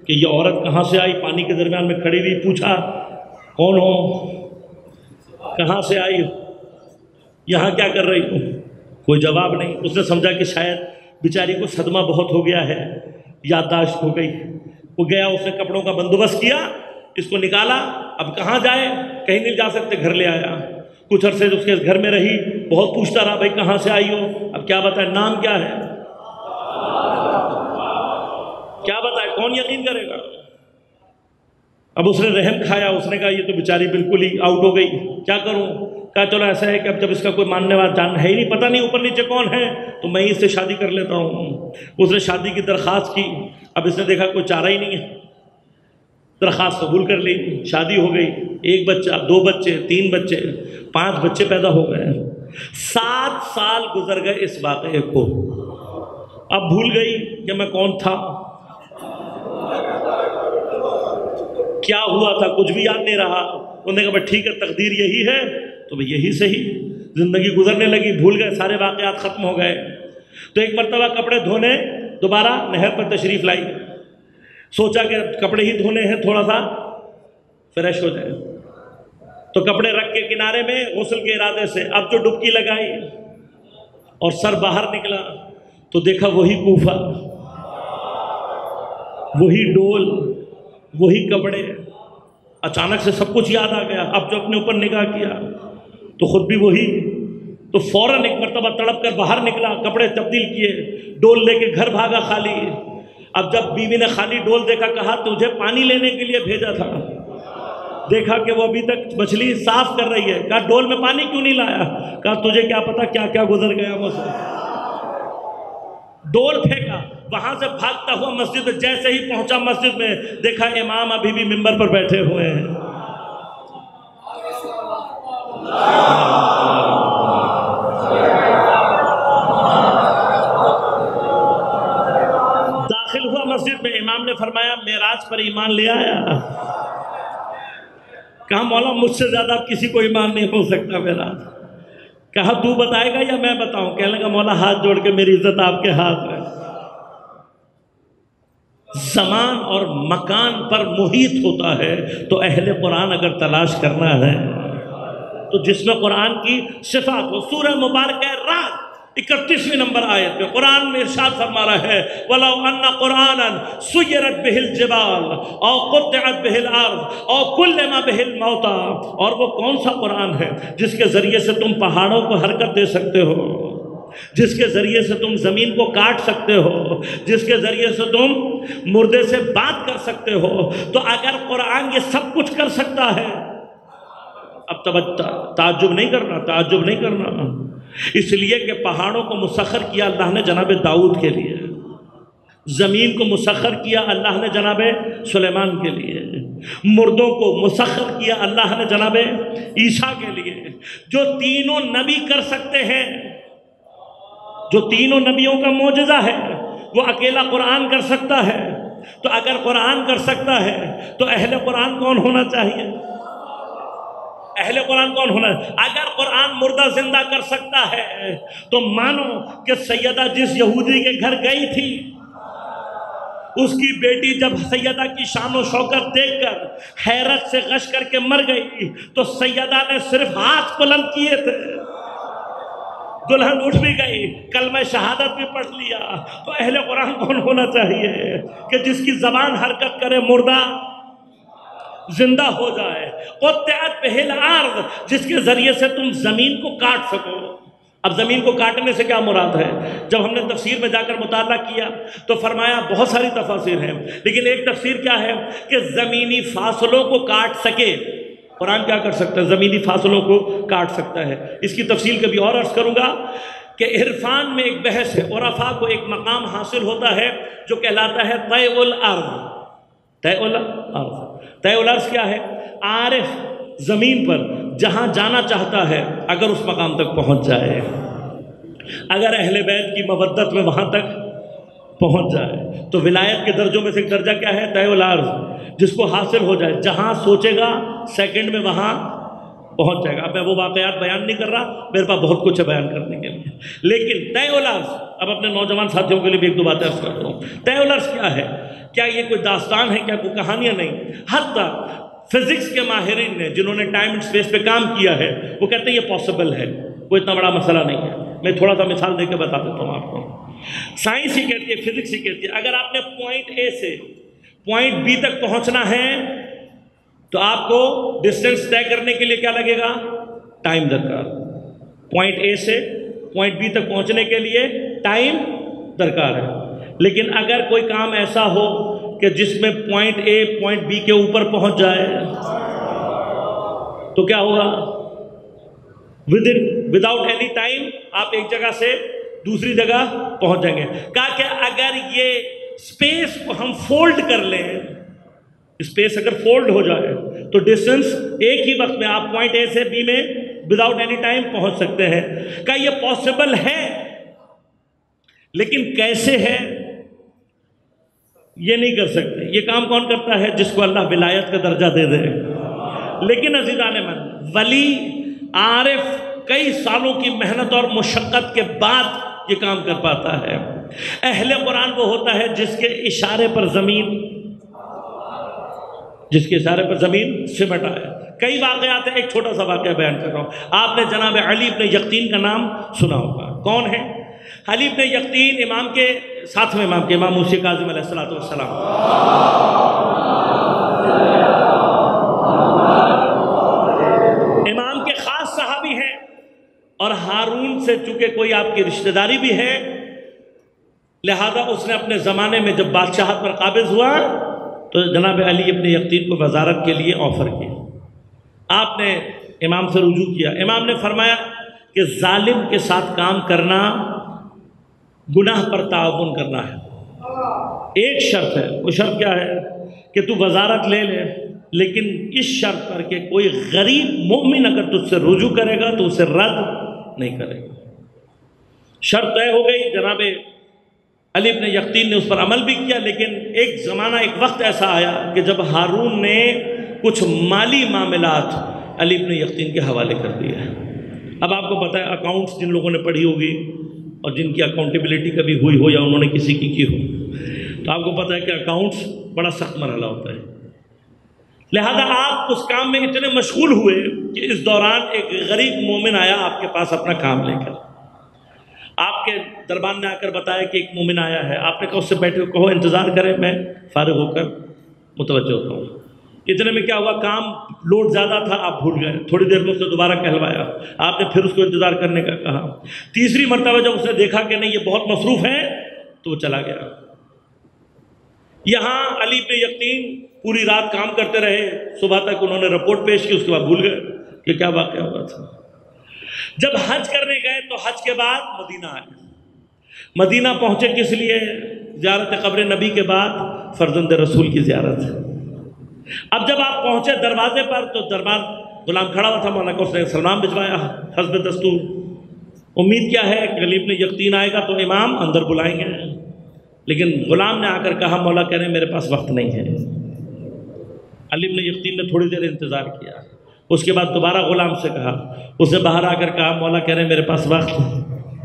کہ یہ عورت کہاں سے آئی، پانی کے درمیان میں کھڑی ہوئی، پوچھا کون ہو، کہاں سے آئی، یہاں کیا کر رہی ہوں؟ کوئی جواب نہیں۔ اس نے سمجھا کہ شاید بیچاری کو صدمہ بہت ہو گیا ہے، یادداشت ہو گئی۔ وہ گیا، اس نے کپڑوں کا بندوبست کیا، اس کو نکالا، اب کہاں جائے، کہیں نہیں جا سکتے، گھر لے آیا۔ کچھ عرصے اس کے گھر میں رہی، بہت پوچھتا رہا، بھائی کہاں سے آئی ہو، اب کیا بتائے، نام کیا ہے، کیا بتائے، کون یقین کرے گا؟ اب اس نے رحم کھایا، اس نے کہا یہ تو بیچاری بالکل ہی آؤٹ ہو گئی، کیا کروں؟ کہا چلو ایسا ہے کہ اب جب اس کا کوئی ماننے والا جان ہے ہی نہیں، پتہ نہیں اوپر نیچے کون ہے، تو میں اس سے شادی کر لیتا ہوں۔ اس نے شادی کی درخواست کی، اب اس نے دیکھا کوئی چارہ ہی نہیں ہے، درخواست قبول کر لی، شادی ہو گئی، 1 بچہ، 2 بچے، 3 بچے، 5 بچے پیدا ہو گئے۔ 7 سال گزر گئے اس واقعے کو، اب بھول گئی کہ میں کون تھا، کیا ہوا تھا، کچھ بھی یاد نہیں رہا۔ انہوں نے کہا بھائی ٹھیک ہے، تقدیر یہی ہے تو بھائی یہی صحیح، زندگی گزرنے لگی، بھول گئے، سارے واقعات ختم ہو گئے۔ تو ایک مرتبہ کپڑے دھونے دوبارہ نہر پر تشریف لائی، سوچا کہ کپڑے ہی دھونے ہیں، تھوڑا سا فریش ہو جائے، تو کپڑے رکھ کے کنارے میں غسل کے ارادے سے اب جو ڈبکی لگائی اور سر باہر نکلا تو دیکھا وہی کوفہ، وہی ڈول، وہی کپڑے۔ اچانک سے سب کچھ یاد آ گیا، اب جو اپنے اوپر نگاہ کیا تو خود بھی وہی، تو فوراً ایک مرتبہ تڑپ کر باہر نکلا، کپڑے تبدیل کیے، ڈول لے کے گھر بھاگا خالی۔ اب جب بیوی نے خالی ڈول دیکھا، کہا تجھے پانی لینے کے لیے بھیجا تھا، دیکھا کہ وہ ابھی تک مچھلی صاف کر رہی ہے، کہا ڈول میں پانی کیوں نہیں لایا، کہا تجھے کیا پتا کیا کیا گزر گیا مجھ سے۔ ڈول پھینکا، وہاں سے بھاگتا ہوا مسجد میں، جیسے ہی پہنچا مسجد میں دیکھا امام ابھی بھی ممبر پر بیٹھے ہوئے ہیں۔ داخل ہوا مسجد میں، امام نے فرمایا معراج پر ایمان لے آیا؟ کہا مولا مجھ سے زیادہ کسی کو ایمان نہیں ہو سکتا میرا۔ کہا تو بتائے گا یا میں بتاؤں؟ کہنے لگا مولا ہاتھ جوڑ کے میری عزت آپ کے ہاتھ میں۔ زمان اور مکان پر محیط ہوتا ہے، تو اہل قرآن اگر تلاش کرنا ہے تو جس میں قرآن کی صفات ہو۔ سورہ مبارکہ رات 31ویں نمبر آیت میں قرآن میں ارشاد فرما رہا ہے وَلَوْ أَنَّ قُرْآنًا سُيِّرَتْ بِهِ الْجِبَالُ أَوْ قُطِّعَتْ بِهِ الْأَرْضُ أَوْ كُلِّمَ بِهِ الْمَوْتَى، اور وہ کون سا قرآن ہے جس کے ذریعے سے تم پہاڑوں کو حرکت دے سکتے ہو، جس کے ذریعے سے تم زمین کو کاٹ سکتے ہو، جس کے ذریعے سے تم مردے سے بات کر سکتے ہو، تو اگر قرآن یہ سب کچھ کر سکتا ہے، اب تعجب نہیں کرنا، تعجب نہیں کرنا۔ اس لیے کہ پہاڑوں کو مسخر کیا اللہ نے جناب داؤد کے لیے، زمین کو مسخر کیا اللہ نے جناب سلیمان کے لیے، مردوں کو مسخر کیا اللہ نے جناب عیسیٰ کے لیے۔ جو تینوں نبی کر سکتے ہیں، جو تینوں نبیوں کا معجزہ ہے، وہ اکیلا قرآن کر سکتا ہے۔ تو اگر قرآن کر سکتا ہے تو اہل قرآن کون ہونا چاہیے؟ اہل قرآن کون ہونا ہے؟ اگر قرآن مردہ زندہ کر سکتا ہے تو مانو کہ سیدہ جس یہودی کے گھر گئی تھی، اس کی بیٹی جب سیدہ کی شان و شوکت دیکھ کر حیرت سے غش کر کے مر گئی تو سیدہ نے صرف ہاتھ بلند کیے تھے، دلہن اٹھ بھی گئی، کلمہ شہادت بھی پڑھ لیا۔ تو اہل قرآن کون ہونا چاہیے کہ جس کی زبان حرکت کرے، مردہ زندہ ہو جائے، قطعت بہ الارض، جس کے ذریعے سے تم زمین کو کاٹ سکو۔ اب زمین کو کاٹنے سے کیا مراد ہے؟ جب ہم نے تفسیر میں جا کر مطالعہ کیا تو فرمایا بہت ساری تفاسیر ہیں، لیکن ایک تفسیر کیا ہے کہ زمینی فاصلوں کو کاٹ سکے۔ قرآن کیا کر سکتا ہے؟ زمینی فاصلوں کو کاٹ سکتا ہے۔ اس کی تفصیل کبھی اور عرض کروں گا کہ عرفان میں ایک بحث ہے، عرفاء کو ایک مقام حاصل ہوتا ہے جو کہلاتا ہے طے الارض۔ طے الارض، طے الارض کیا ہے؟ عارف زمین پر جہاں جانا چاہتا ہے اگر اس مقام تک پہنچ جائے، اگر اہل بیت کی مودت میں وہاں تک پہنچ جائے تو ولایت کے درجوں میں سے ایک درجہ کیا ہے؟ طے الارض، جس کو حاصل ہو جائے، جہاں سوچے گا سیکنڈ میں وہاں پہنچ جائے گا. اب میں وہ واقعات بیان نہیں کر رہا، میرے پاس بہت کچھ ہے بیان کرنے کے لیے، لیکن طے العرض اب اپنے نوجوان ساتھیوں کے لیے بھی ایک دو باتیں عرض کرتا ہوں. طے العرض کیا ہے؟ کیا یہ کوئی داستان ہے؟ کیا کوئی کہانیاں؟ نہیں. حتیٰ فزکس کے ماہرین نے جنہوں نے ٹائم اینڈ اسپیس پہ کام کیا ہے وہ کہتے ہیں یہ پاسبل ہے، کوئی اتنا بڑا مسئلہ نہیں ہے. میں تھوڑا سا مثال دے کے بتا دیتا ہوں آپ کو. سائنس ہی کہتی ہے، فزکس ہی کہتی ہے، اگر آپ نے پوائنٹ اے سے پوائنٹ بی تک پہنچنا ہے تو آپ کو ڈسٹینس طے کرنے کے لیے کیا لگے گا؟ ٹائم درکار. پوائنٹ اے سے پوائنٹ بی تک پہنچنے کے لیے ٹائم درکار ہے. لیکن اگر کوئی کام ایسا ہو کہ جس میں پوائنٹ اے پوائنٹ بی کے اوپر پہنچ جائے تو کیا ہوگا؟ وداؤٹ اینی ٹائم آپ ایک جگہ سے دوسری جگہ پہنچ جائیں گے. کہا کہ اگر یہ اسپیس کو ہم فولڈ کر لیں، اسپیس اگر فولڈ ہو جائے تو ڈسٹینس ایک ہی وقت میں آپ پوائنٹ اے سے بی میں وداؤٹ اینی ٹائم پہنچ سکتے ہیں. کہا یہ پاسبل ہے، لیکن کیسے ہے یہ نہیں کر سکتے. یہ کام کون کرتا ہے؟ جس کو اللہ ولایت کا درجہ دے دے. لیکن عزیزان من، ولی عارف کئی سالوں کی محنت اور مشقت کے بعد یہ کام کر پاتا ہے. اہل قرآن وہ ہوتا ہے جس کے اشارے پر زمین سمٹ آئے. کئی واقعات ہیں، ایک چھوٹا سا واقعہ بیان کر رہا ہوں. آپ نے جناب علی بن یقطین کا نام سنا ہوگا. کون ہے علی بن یقطین؟ امام کے ساتویں امام کے، امام موسی کاظم علیہ السلام. امام کے خاص صحابی ہیں، اور ہارون سے چونکہ کوئی آپ کی رشتہ داری بھی ہے، لہذا اس نے اپنے زمانے میں جب بادشاہت پر قابض ہوا تو جناب علی ابن یقطین کو وزارت کے لیے آفر کیا. آپ نے امام سے رجوع کیا. امام نے فرمایا کہ ظالم کے ساتھ کام کرنا گناہ پر تعاون کرنا ہے. ایک شرط ہے، وہ شرط کیا ہے؟ کہ تو وزارت لے لے، لیکن اس شرط پر کہ کوئی غریب مومن اگر تجھ سے رجوع کرے گا تو اسے رد نہیں کرے گا. شرط طے ہو گئی. جناب علی بن یقطین نے اس پر عمل بھی کیا، لیکن ایک زمانہ، ایک وقت ایسا آیا کہ جب ہارون نے کچھ مالی معاملات علی بن یقطین کے حوالے کر دیے. اب آپ کو پتہ ہے اکاؤنٹس جن لوگوں نے پڑھی ہوگی اور جن کی اکاؤنٹیبلٹی کبھی ہوئی ہو یا انہوں نے کسی کی ہو، تو آپ کو پتہ ہے کہ اکاؤنٹس بڑا سخت مرحلہ ہوتا ہے. لہذا آپ اس کام میں اتنے مشغول ہوئے کہ اس دوران ایک غریب مومن آیا آپ کے پاس اپنا کام لے کر. آپ کے دربان نے آ کر بتایا کہ ایک مومن آیا ہے. آپ نے کہا اس سے بیٹھے کہو انتظار کرے، میں فارغ ہو کر متوجہ ہوتا ہوں. اتنے میں کیا ہوا، کام لوڈ زیادہ تھا، آپ بھول گئے. تھوڑی دیر میں اس نے دوبارہ کہلوایا. آپ نے پھر اس کو انتظار کرنے کا کہا. تیسری مرتبہ جب اس نے دیکھا کہ نہیں یہ بہت مصروف ہے تو وہ چلا گیا. یہاں علی بن یقطین پوری رات کام کرتے رہے. صبح تک انہوں نے رپورٹ پیش کی، اس کے بعد بھول گئے کہ کیا واقعہ ہوا تھا. جب حج کرنے گئے تو حج کے بعد مدینہ آئے. مدینہ پہنچے کس لیے؟ زیارت قبر نبی کے بعد فرزند رسول کی زیارت. اب جب آپ پہنچے دروازے پر تو دربار غلام کھڑا ہوا تھا. مولانا کو اس نے سلام بھجوایا حسب دستور. امید کیا ہے کہ علی بن یقطین آئے گا تو امام اندر بلائیں گے، لیکن غلام نے آ کر کہا مولا کہہ رہے ہیں میرے پاس وقت نہیں ہے. علی بن یقطین نے تھوڑی دیر انتظار کیا. اس کے بعد دوبارہ غلام سے کہا. اس نے باہر آ کر کہا مولا کہہ رہے ہیں میرے پاس وقت ہے.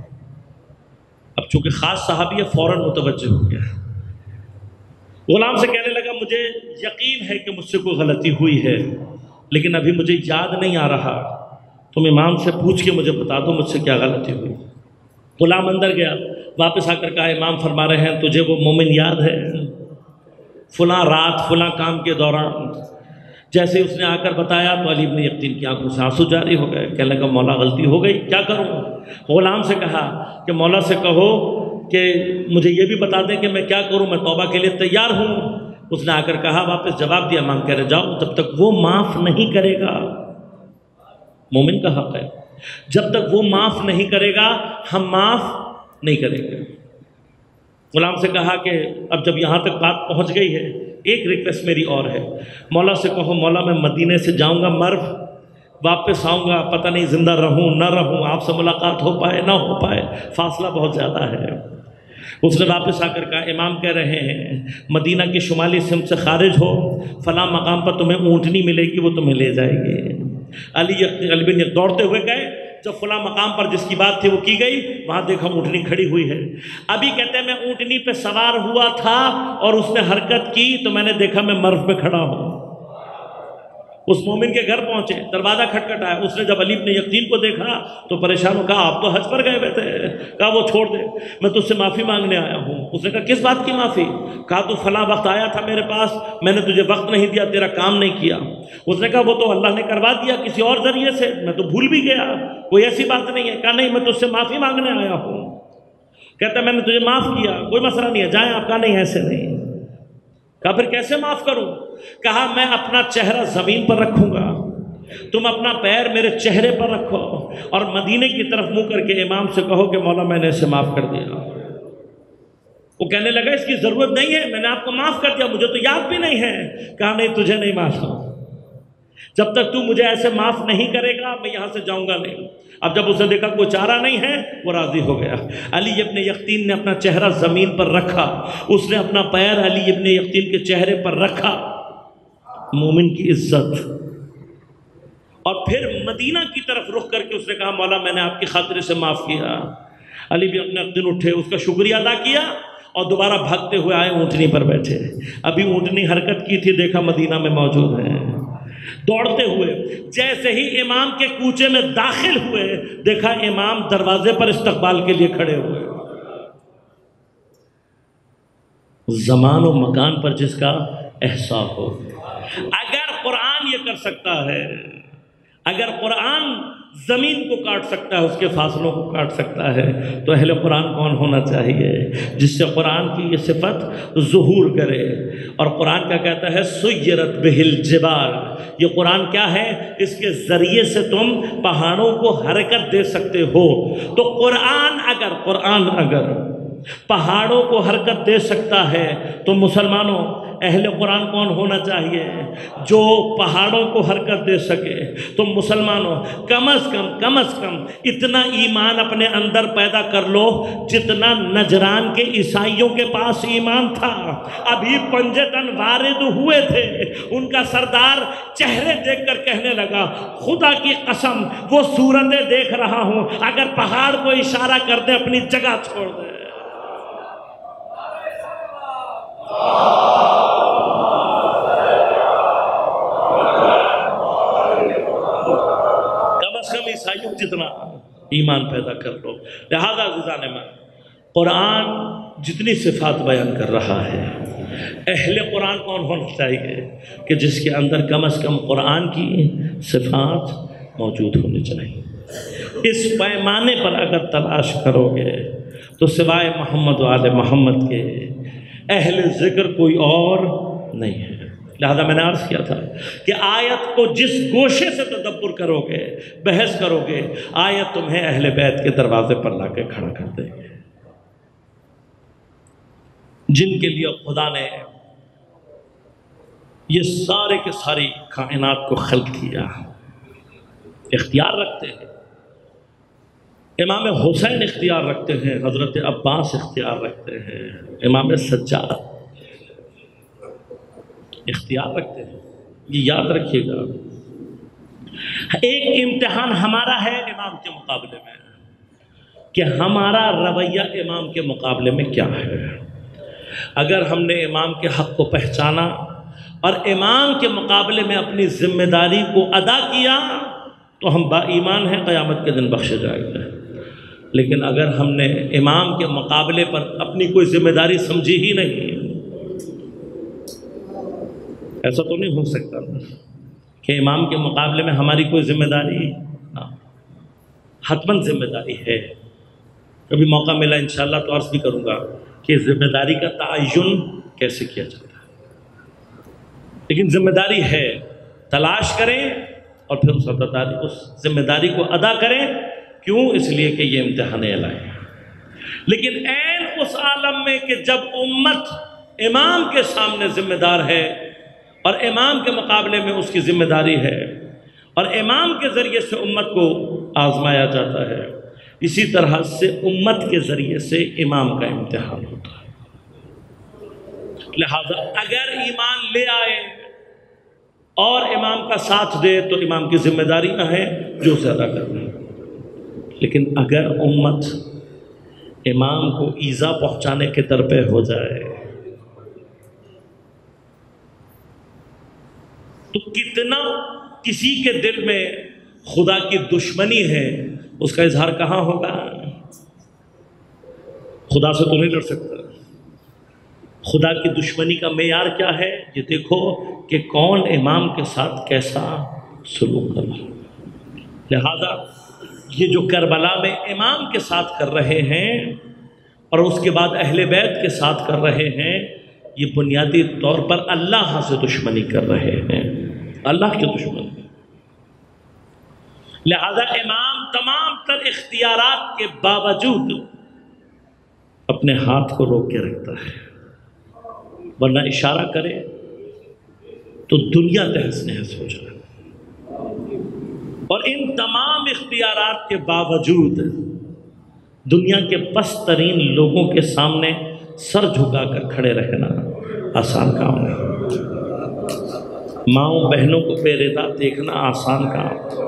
اب چونکہ خاص صحابی ہے فوراً متوجہ ہو گیا. غلام سے کہنے لگا مجھے یقین ہے کہ مجھ سے کوئی غلطی ہوئی ہے، لیکن ابھی مجھے یاد نہیں آ رہا. تم امام سے پوچھ کے مجھے بتا دو مجھ سے کیا غلطی ہوئی. غلام اندر گیا. واپس آ کر کہا امام فرما رہے ہیں تجھے وہ مومن یاد ہے فلاں رات فلاں کام کے دوران؟ جیسے اس نے آ کر بتایا تو علی بن یقطین کی آنکھوں سے آنسو جاری ہو گئے. کہنے لگا مولا غلطی ہو گئی، کیا کروں؟ غلام سے کہا کہ مولا سے کہو کہ مجھے یہ بھی بتا دیں کہ میں کیا کروں، میں توبہ کے لیے تیار ہوں. اس نے آ کر کہا واپس جواب دیا. امام کہہ رہے جاؤ، جب تک وہ معاف نہیں کرے گا، مومن کا حق ہے، جب تک وہ معاف نہیں کرے گا ہم معاف نہیں کریں گے. غلام سے کہا کہ اب جب یہاں تک بات پہنچ گئی ہے ایک ریکویسٹ میری اور ہے. مولا سے کہو مولا میں مدینے سے جاؤں گا مرو، واپس آؤں گا، پتہ نہیں زندہ رہوں نہ رہوں، آپ سے ملاقات ہو پائے نہ ہو پائے، فاصلہ بہت زیادہ ہے. اس نے واپس آ کر کہا امام کہہ رہے ہیں مدینہ کی شمالی سمت سے خارج ہو، فلاں مقام پر تمہیں اونٹنی ملے گی، وہ تمہیں لے جائے گی. علی بن دوڑتے ہوئے گئے، جب فلاں مقام پر جس کی بات تھی وہ کی گئی، وہاں دیکھا اونٹنی کھڑی ہوئی ہے۔ ابھی کہتے ہیں میں اونٹنی پہ سوار ہوا تھا اور اس نے حرکت کی تو میں نے دیکھا میں مرو پہ کھڑا ہوں۔ اس مومن کے گھر پہنچے، دروازہ کھٹکھٹایا، اس نے جب علی بن یقطین کو دیکھا تو پریشان ہو، کہا آپ تو حج پر گئے ہوئے تھے، کہا وہ چھوڑ دے، میں تجھ سے معافی مانگنے آیا ہوں۔ اس نے کہا کس بات کی معافی؟ کہا تو فلاں وقت آیا تھا میرے پاس، میں نے تجھے وقت نہیں دیا، تیرا کام نہیں کیا۔ اس نے کہا وہ تو اللہ نے کروا دیا کسی اور ذریعے سے، میں تو بھول بھی گیا، کوئی ایسی بات نہیں ہے۔ کہا نہیں، میں تجھ سے معافی مانگنے آیا ہوں۔ کہتا میں نے تجھے معاف کیا، کوئی مسئلہ نہیں ہے، جائیں آپ۔ کہا نہیں ایسے نہیں۔ کہا پھر کیسے معاف کروں؟ کہا میں اپنا چہرہ زمین پر رکھوں گا، تم اپنا پیر میرے چہرے پر رکھو اور مدینے کی طرف منہ کر کے امام سے کہو کہ مولا میں نے اسے معاف کر دیا۔ وہ کہنے لگا اس کی ضرورت نہیں ہے، میں نے آپ کو معاف کر دیا، مجھے تو یاد بھی نہیں ہے۔ کہا نہیں تجھے نہیں معاف، جب تک تو مجھے ایسے معاف نہیں کرے گا میں یہاں سے جاؤں گا نہیں۔ اب جب اس نے دیکھا کوئی چارہ نہیں ہے وہ راضی ہو گیا۔ علی ابن یقطین نے اپنا چہرہ زمین پر رکھا، اس نے اپنا پیر علی ابن یقطین کے چہرے پر رکھا، مومن کی عزت۔ اور پھر مدینہ کی طرف رخ کر کے اس نے کہا مولا میں نے آپ کی خاطر سے معاف کیا۔ علی بن یقطین اٹھے، اس کا شکریہ ادا کیا اور دوبارہ بھاگتے ہوئے آئے، اونٹنی پر بیٹھے۔ ابھی اونٹنی حرکت کی تھی، دیکھا مدینہ میں موجود ہیں۔ دوڑتے ہوئے جیسے ہی امام کے کوچے میں داخل ہوئے، دیکھا امام دروازے پر استقبال کے لیے کھڑے ہوئے۔ زمان و مکان پر جس کا احساس ہو، اگر قرآن یہ کر سکتا ہے، اگر قرآن زمین کو کاٹ سکتا ہے، اس کے فاصلوں کو کاٹ سکتا ہے، تو اہل قرآن کون ہونا چاہیے جس سے قرآن کی یہ صفت ظہور کرے۔ اور قرآن کیا کہتا ہے؟ سیرت بہ الجبال، یہ قرآن کیا ہے؟ اس کے ذریعے سے تم پہاڑوں کو حرکت دے سکتے ہو۔ تو قرآن اگر پہاڑوں کو حرکت دے سکتا ہے تو مسلمانوں اہل قرآن کون ہونا چاہیے جو پہاڑوں کو حرکت دے سکے؟ تو مسلمانوں کم از کم اتنا ایمان اپنے اندر پیدا کر لو جتنا نجران کے عیسائیوں کے پاس ایمان تھا۔ ابھی پنجتن وارد ہوئے تھے، ان کا سردار چہرے دیکھ کر کہنے لگا خدا کی قسم وہ صورتیں دیکھ رہا ہوں، اگر پہاڑ کو اشارہ کر دے اپنی جگہ چھوڑ دے۔ عیسائیوں جتنا ایمان پیدا کر لو۔ لہذا عزیزان میں قرآن جتنی صفات بیان کر رہا ہے، اہل قرآن کون ہونا چاہیے کہ جس کے اندر کم از کم قرآن کی صفات موجود ہونی چاہیے۔ اس پیمانے پر اگر تلاش کرو گے تو سوائے محمد و آل محمد کے اہل ذکر کوئی اور نہیں ہے۔ لہذا میں نے عرض کیا تھا کہ آیت کو جس گوشے سے تدبر کرو گے، بحث کرو گے، آیت تمہیں اہل بیت کے دروازے پر لا کے کھڑا کر دے گے، جن کے لیے خدا نے یہ سارے کے ساری کائنات کو خلق کیا، اختیار رکھتے ہیں۔ امام حسین اختیار رکھتے ہیں، حضرت عباس اختیار رکھتے ہیں، امام سجاد اختیار رکھتے ہیں۔ یہ یاد رکھیے گا، ایک امتحان ہمارا ہے امام کے مقابلے میں کہ ہمارا رویہ امام کے مقابلے میں کیا ہے۔ اگر ہم نے امام کے حق کو پہچانا اور امام کے مقابلے میں اپنی ذمہ داری کو ادا کیا تو ہم با ایمان ہیں، قیامت کے دن بخشے جائیں گے۔ لیکن اگر ہم نے امام کے مقابلے پر اپنی کوئی ذمہ داری سمجھی ہی نہیں، ایسا تو نہیں ہو سکتا کہ امام کے مقابلے میں ہماری کوئی ذمہ داری، حتماً ذمہ داری ہے۔ کبھی موقع ملا انشاءاللہ تو عرض بھی کروں گا کہ ذمہ داری کا تعین کیسے کیا جاتا ہے، لیکن ذمہ داری ہے، تلاش کریں اور پھر اس ذمہ داری کو ادا کریں۔ کیوں؟ اس لیے کہ یہ امتحان الہی ہے۔ لیکن عین اس عالم میں کہ جب امت امام کے سامنے ذمہ دار ہے اور امام کے مقابلے میں اس کی ذمہ داری ہے اور امام کے ذریعے سے امت کو آزمایا جاتا ہے، اسی طرح سے امت کے ذریعے سے امام کا امتحان ہوتا ہے۔ لہذا اگر ایمان لے آئے اور امام کا ساتھ دے تو امام کی ذمہ داریاں ہیں جو اسے ادا کرنا ہے. لیکن اگر امت امام کو ایذا پہنچانے کے در پہ ہو جائے تو کتنا کسی کے دل میں خدا کی دشمنی ہے اس کا اظہار کہاں ہوگا؟ خدا سے تو نہیں ڈر سکتا. خدا کی دشمنی کا معیار کیا ہے؟ یہ دیکھو کہ کون امام کے ساتھ کیسا سلوک کر رہا ہے. لہذا یہ جو کربلا میں امام کے ساتھ کر رہے ہیں اور اس کے بعد اہل بیت کے ساتھ کر رہے ہیں، یہ بنیادی طور پر اللہ سے دشمنی کر رہے ہیں، اللہ کے دشمن. لہذا امام تمام تر اختیارات کے باوجود اپنے ہاتھ کو روک کے رکھتا ہے، ورنہ اشارہ کرے تو دنیا تہس نہس ہو جائے. اور ان تمام اختیارات کے باوجود دنیا کے پست ترین لوگوں کے سامنے سر جھکا کر کھڑے رہنا آسان کام نہیں. ماؤں بہنوں کو بے رضا دیکھنا آسان کام.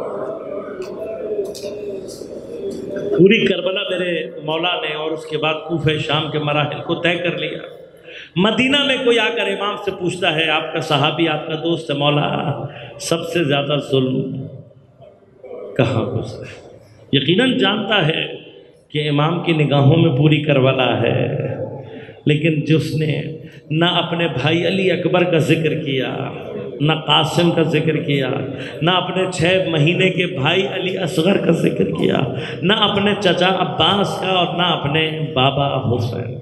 پوری کربلا میرے مولا نے اور اس کے بعد کوفہ شام کے مراحل کو طے کر لیا. مدینہ میں کوئی آ کر امام سے پوچھتا ہے آپ کا صحابی آپ کا دوست ہے مولا سب سے زیادہ ظلم کہاں گزرا ہے؟ یقیناً جانتا ہے کہ امام کی نگاہوں میں پوری کربلا ہے، لیکن جس نے نہ اپنے بھائی علی اکبر کا ذکر کیا، نہ قاسم کا ذکر کیا، نہ اپنے 6 مہینے کے بھائی علی اصغر کا ذکر کیا، نہ اپنے چچا عباس کا اور نہ اپنے بابا حسین،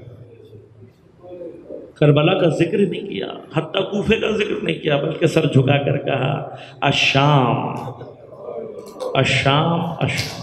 کربلا کا ذکر نہیں کیا، حتیٰ کوفے کا ذکر نہیں کیا، بلکہ سر جھکا کر کہا الشام الشام الشام.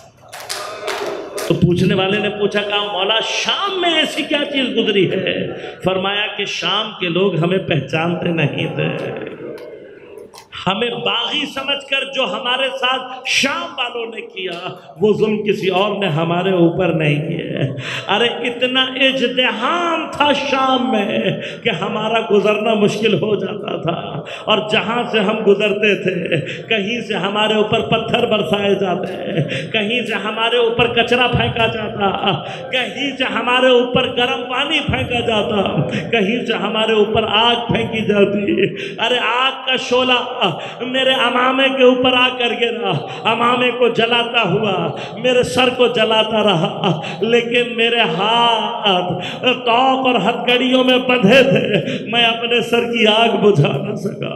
تو پوچھنے والے نے پوچھا کہا مولا شام میں ایسی کیا چیز گزری ہے؟ فرمایا کہ شام کے لوگ ہمیں پہچانتے نہیں تھے، ہمیں باغی سمجھ کر جو ہمارے ساتھ شام والوں نے کیا وہ ظلم کسی اور نے ہمارے اوپر نہیں کیا. ارے اتنا اجتحام تھا شام میں کہ ہمارا گزرنا مشکل ہو جاتا تھا، اور جہاں سے ہم گزرتے تھے کہیں سے ہمارے اوپر پتھر برسائے جاتے، کہیں سے ہمارے اوپر کچرا پھینکا جاتا، کہیں سے ہمارے اوپر گرم پانی پھینکا جاتا، کہیں سے ہمارے اوپر آگ پھینکی جاتی. ارے آگ کا شعلہ میرے امامے کے اوپر آ کر گرا، امامے کو جلاتا ہوا میرے سر کو جلاتا رہا، لیکن میرے ہاتھ توق اور ہتھکڑیوں میں بندھے تھے، میں اپنے سر کی آگ بجھا نہ سکا.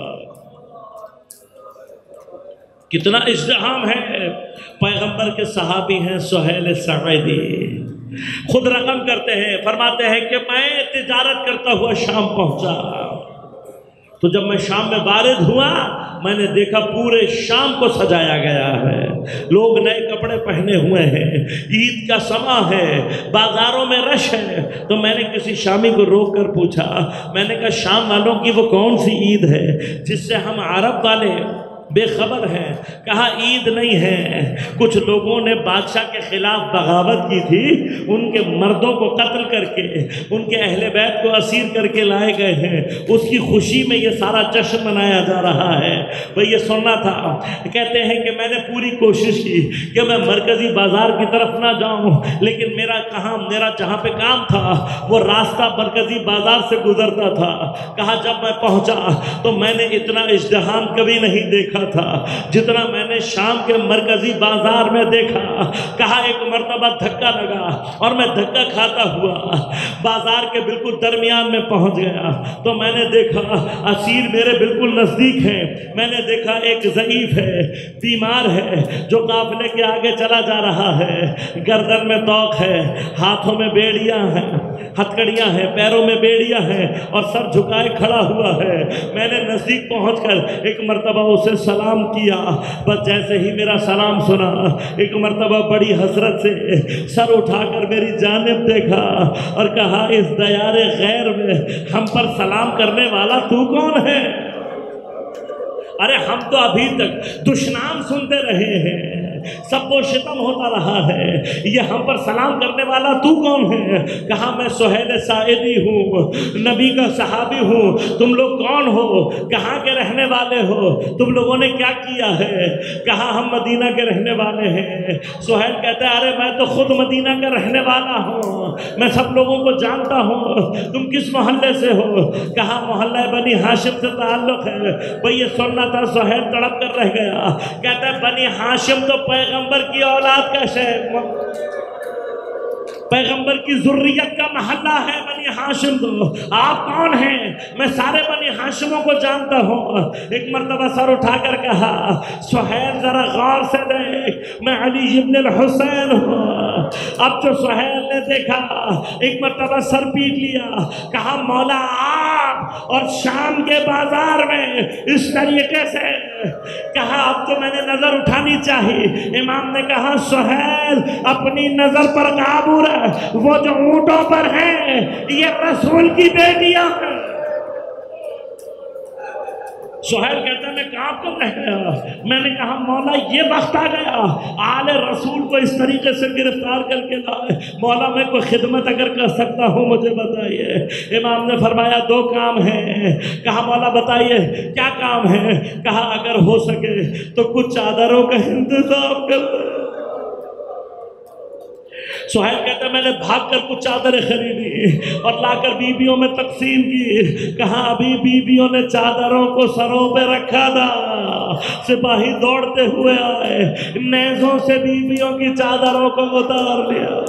کتنا ازدحام ہے. پیغمبر کے صحابی ہیں سہیل ساعدی، خود رقم کرتے ہیں، فرماتے ہیں کہ میں تجارت کرتا ہوا شام پہنچا، تو جب میں شام میں وارد ہوا میں نے دیکھا پورے شام کو سجایا گیا ہے، لوگ نئے کپڑے پہنے ہوئے ہیں، عید کا سماں ہے، بازاروں میں رش ہے. تو میں نے کسی شامی کو روک کر پوچھا، میں نے کہا شام والوں کی وہ کون سی عید ہے جس سے ہم عرب والے بے خبر ہیں؟ کہا عید نہیں ہے، کچھ لوگوں نے بادشاہ کے خلاف بغاوت کی تھی، ان کے مردوں کو قتل کر کے ان کے اہل بیت کو اسیر کر کے لائے گئے ہیں، اس کی خوشی میں یہ سارا جشن منایا جا رہا ہے. وہ یہ سننا تھا. کہتے ہیں کہ میں نے پوری کوشش کی کہ میں مرکزی بازار کی طرف نہ جاؤں، لیکن میرا جہاں پہ کام تھا وہ راستہ مرکزی بازار سے گزرتا تھا. کہا جب میں پہنچا تو میں نے اتنا ازدحام کبھی نہیں دیکھا تھا جتنا میں نے شام کے مرکزی بازار میں دیکھا. کہا ایک مرتبہ دھکا لگا اور میں دھکا کھاتا ہوا بازار کے بالکل درمیان میں پہنچ گیا تو میں نے دیکھا اسیر میرے بالکل نزدیک ہیں. میں نے دیکھا ایک ضعیف ہے، بیمار ہے، جو قافلے کے آگے چلا جا رہا ہے، گردن میں توق ہے، ہاتھوں میں بیڑیاں ہیں، ہتھکڑیاں ہیں، پیروں میں بیڑیاں ہیں اور سر جھکائے کھڑا ہوا ہے. میں نے نزدیک پہنچ کر ایک مرتبہ اسے سلام کیا، بس جیسے ہی میرا سلام سنا ایک مرتبہ بڑی حسرت سے سر اٹھا کر میری جانب دیکھا اور کہا اس دیار غیر میں ہم پر سلام کرنے والا تو کون ہے؟ ارے ہم تو ابھی تک دشنام سنتے رہے ہیں، سب و شتم ہوتا رہا ہے، یہ ہم پر سلام کرنے والا تو کون ہے؟ کہا میں سہیل ساعدی ہوں، نبی کا صحابی ہوں۔ تم لوگ کون ہو؟ کہاں کے رہنے والے ہو؟ تم لوگوں نے کیا کیا ہے؟ کہا ہم مدینہ کے رہنے والے ہیں۔ سہیل کہتا ہے ارے میں تو خود مدینہ کا رہنے والا ہوں، میں سب لوگوں کو جانتا ہوں، تم کس محلے سے ہو؟ کہا محلہ بنی ہاشم سے تعلق ہے۔ بھئی یہ سننا تھا، سہیل تڑپ کر رہ گیا۔ کہتا ہے بنی ہاشم تو پیغمبر کی اولاد کا شہر، پیغمبر کی ذریت کا محلہ ہے بنی ہاشم تو آپ کون ہیں؟ میں سارے بنی ہاشموں کو جانتا ہوں۔ ایک مرتبہ سر اٹھا کر کہا سہیل ذرا غور سے دیکھ، میں علی ابن الحسین ہوں۔ اب جو سہیل نے دیکھا ایک مرتبہ سر پیٹ لیا، کہا مولا آپ اور شام کے بازار میں اس طریقے سے، کہا اب تو میں نے نظر اٹھانی چاہیے۔ امام نے کہا سہیل اپنی نظر پر قابو رکھ، وہ جو اونٹوں پر ہیں یہ رسول کی بیٹیاں ہیں۔ سہیل کہتا ہے میں کام کر رہ گیا، میں نے کہا مولا یہ وقت آ گیا آل رسول کو اس طریقے سے گرفتار کر کے لائے، مولا میں کوئی خدمت اگر کر سکتا ہوں مجھے بتائیے۔ امام نے فرمایا دو کام ہیں۔ کہا مولا بتائیے کیا کام ہے؟ کہا اگر ہو سکے تو کچھ چادروں کا انتظام کر دے۔ سہیل کہتا ہے میں نے بھاگ کر کچھ چادریں خریدی اور لا کر بیویوں میں تقسیم کی۔ کہا ابھی بیویوں نے چادروں کو سروں پہ رکھا تھا، سپاہی دوڑتے ہوئے آئے، نیزوں سے بیویوں کی چادروں کو اتار لیا۔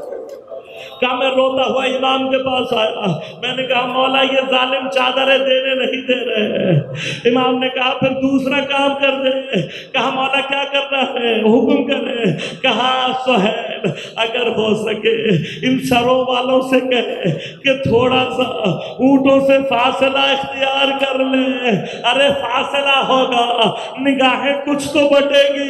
کہا میں روتا ہوا امام کے پاس آیا، میں نے کہا مولا یہ ظالم چادریں دینے نہیں دے رہے۔ امام نے کہا پھر دوسرا کام کر دے۔ کہا مولا کیا کرنا ہے؟ حکم کرے۔ کہا سہیل اگر ہو سکے ان سروں والوں سے کہے کہ تھوڑا سا اونٹوں سے فاصلہ اختیار کر لے، ارے فاصلہ ہوگا نگاہیں کچھ تو بٹے گی۔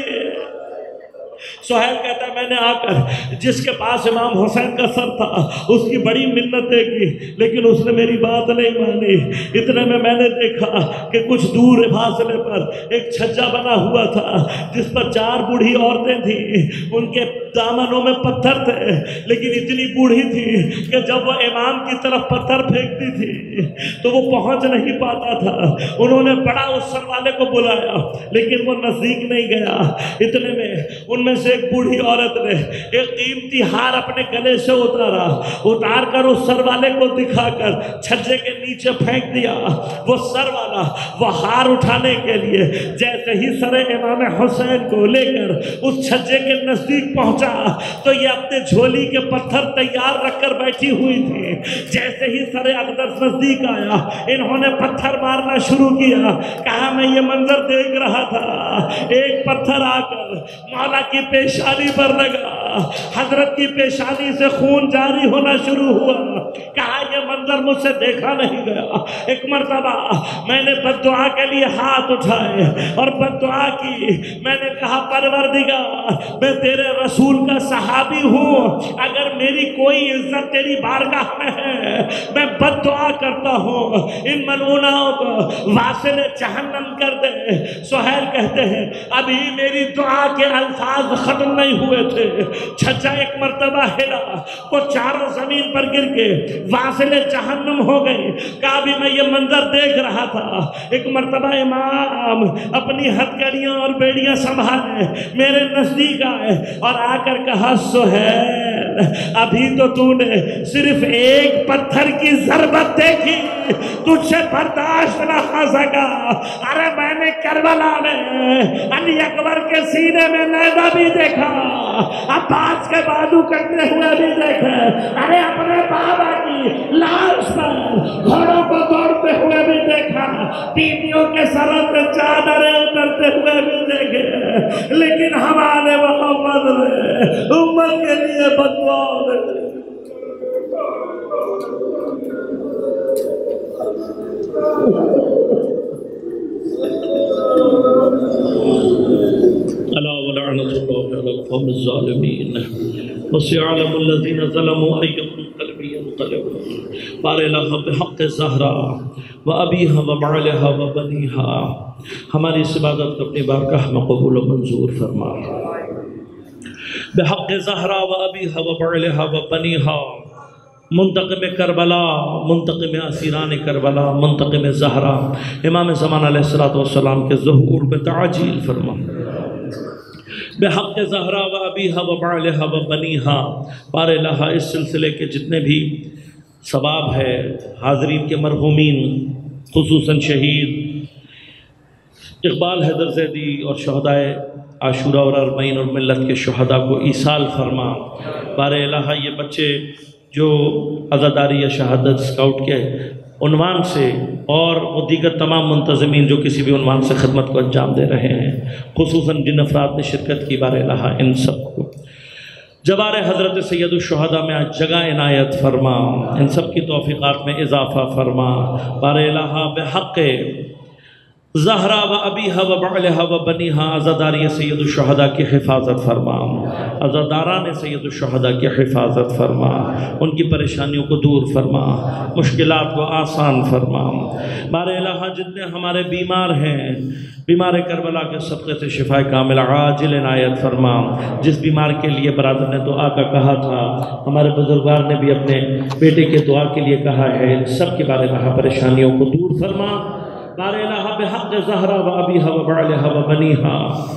سہیل کہتا ہے میں نے آ کر جس کے پاس امام حسین کا سر تھا اس کی بڑی منتیں کی، لیکن اس نے میری بات نہیں مانی۔ اتنے میں نے دیکھا کہ کچھ دور فاصلے پر ایک چھجا بنا ہوا تھا جس پر 4 بوڑھی عورتیں تھیں، ان کے دامنوں میں پتھر تھے، لیکن اتنی بوڑھی تھی کہ جب وہ امام کی طرف پتھر پھینکتی تھی تو وہ پہنچ نہیں پاتا تھا۔ انہوں نے بڑا اس سر والے کو بلایا لیکن وہ نزدیک نہیں گیا۔ اتنے میں ان میں سے ایک بوڑھی عورت نے ایک قیمتی ہار اپنے گلے سے اتار کر اس سر والے کو دکھا کر چھجے کے نیچے پھینک دیا۔ وہ سر والا وہ ہار اٹھانے کے لیے جیسے ہی سر امام حسین کو لے کر اس چھجے کے نزدیک پہنچا تو یہ اپنے جھولی کے پتھر تیار رکھ کر بیٹھی ہوئی تھی۔ جیسے ہی سر اقدس نزدیک آیا انہوں نے پتھر مارنا شروع کیا۔ کہا میں یہ منظر دیکھ رہا تھا، ایک پتھر آ کر مولا کی پیشانی پر لگا، حضرت کی پیشانی سے خون جاری ہونا شروع ہوا۔ کہا یہ منظر مجھ سے دیکھا نہیں گیا۔ ایک مرتبہ میں نے بددعا کے لیے ہاتھ اٹھائے اور بددعا کی۔ میں نے کہا پروردگار میں تیرے رسول کا صحابی ہوں، اگر میری کوئی عزت تیری بارگاہ میں ہے میں بددعا کرتا ہوں ان ملعوناؤں کو واصل جہنم کر دے۔ سہیل کہتے ہیں ابھی میری دعا کے الفاظ ختم نہیں ہوئے تھے، چھجا ایک مرتبہ ہلا، وہ چاروں زمین پر گر کے واصل جہنم ہو گئی۔ کہا بھی میں یہ منظر دیکھ رہا تھا۔ ایک مرتبہ امام اپنی ہتھکڑیاں اور بیڑیاں سنبھالے میرے نزدیک آئے اور آ کر کہا سہیل ابھی تو تو نے صرف ایک پتھر کی ضربت دیکھی، تجھ سے برداشت نہ ہو سکا۔ ارے میں نے کربلا میں علی اکبر کے سینے میں نیزہ بھی دیکھا، عباس کے بازو کٹنے ہوئے بھی دیکھے، ارے اپنے بابا کی لاش پر گھوڑوں کو دوڑتے ہوئے بھی دیکھا، بیویوں کے سروں پہ چادریں اترتے ہوئے بھی دیکھے، لیکن ہمارے محمد نے امت کے لیے بددعا نہیں۔ الا ولعنۃ اللہ علی القوم الظالمین وسيعلم الذين ظلموا أي منقلب ينقلبون بارك الله بحق الزهراء وأبيها وبعلها وبنيها ہماری اس عبادت کو اپنی بارگاہ میں قبول و منظور فرما۔ بحق زہرا و ابیہا و بعلہا و بنیہا، منتقم کربلا، منتقم اسیران کربلا، منتقم زہرا، امام زمان علیہ السلام کے ظہور پہ تعجیل فرما۔ بحق زہرا و ابیہا و بعلہا و بنیہا، بار الہ اس سلسلے کے جتنے بھی ثواب ہے، حاضرین کے مرحومین خصوصاً شہید اقبال حیدر زیدی اور شہدائے عاشورہ اور اربعین اور ملت کے شہداء کو ایصال فرما۔ بار الہ یہ بچے جو عزاداری یا شہادت اسکاؤٹ کے عنوان سے اور وہ دیگر تمام منتظمین جو کسی بھی عنوان سے خدمت کو انجام دے رہے ہیں، خصوصاً جن افراد نے شرکت کی، بار الہ ان سب کو جبار حضرت سید الشہداء میں آج جگہ عنایت فرما، ان سب کی توفیقات میں اضافہ فرما۔ بار الہ بحق زہرا و ابیہا و بعلہا و بنیہا، عزاداری سید الشہداء کی حفاظت فرما، عزاداران سید الشہداء کی حفاظت فرما، ان کی پریشانیوں کو دور فرما، مشکلات کو آسان فرما۔ بار الہ جتنے ہمارے بیمار ہیں، بیمار کربلا کے صدقے سے شفا کامل عاجل عنایت فرما۔ جس بیمار کے لیے برادر نے دعا کا کہا تھا، ہمارے بزرگار نے بھی اپنے بیٹے کے دعا کے لیے کہا ہے، سب کے بار الہ پریشانیوں کو دور فرما۔ بار الہ بحق زہرا و ابیہا و بعلہا و بنیہا،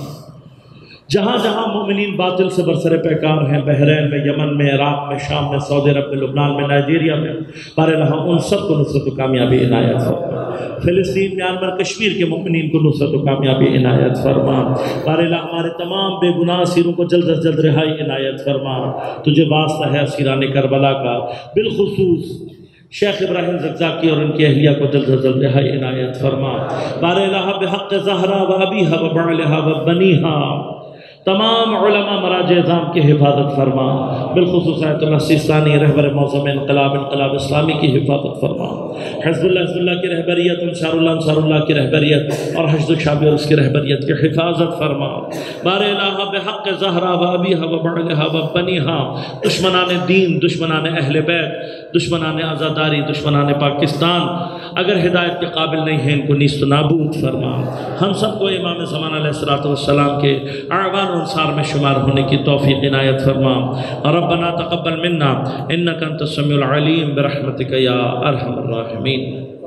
جہاں جہاں مومنین باطل سے برسر پیکار ہیں، بحرین میں، یمن میں، عراق میں، شام میں، سعودی عرب میں، لبنان میں، نائجیریا میں، بار الہ ان سب کو نصرت و کامیابی عنایت فرما۔ فلسطین، میانمار، کشمیر کے مومنین کو نصرت و کامیابی عنایت فرما۔ بار الہ ہمارے تمام بے گناہ اسیروں کو جلد از جلد رہائی عنایت فرما۔ تجھے واسطہ ہے اسیران کربلا کا، بالخصوص شیخ ابراہیم زقزاقی اور ان کی اہلیہ کو جلد از جلد رہائی عنایت فرما۔ بار الہ بحق زہرا و ابیہا و بعلہا و بنیہا، تمام علماء مراجع اعظام کی حفاظت فرما، بالخصوص آیت اللہ سیستانی رہبر موزم انقلاب اسلامی کی حفاظت فرما۔ حزب اللہ کی رہبریت، انصار اللہ کی رہبریت اور حشد الشعبی اور اس کی رہبریت کی حفاظت فرما۔ بار الہ بحق زہرا و ابیہا و بعلہا و بنیہا، دشمنان دین، دشمنان اہل بیت، دشمنان عزاداری، دشمنان پاکستان اگر ہدایت کے قابل نہیں ہیں، ان کو نیست و نابود فرما۔ ہم سب کو امام زمان علیہ السلام کے اعوان و انصار میں شمار ہونے کی توفیق عنایت فرما۔ ربنا تقبل منا انک انت السمیع العلیم برحمتک یا ارحم الراحمین۔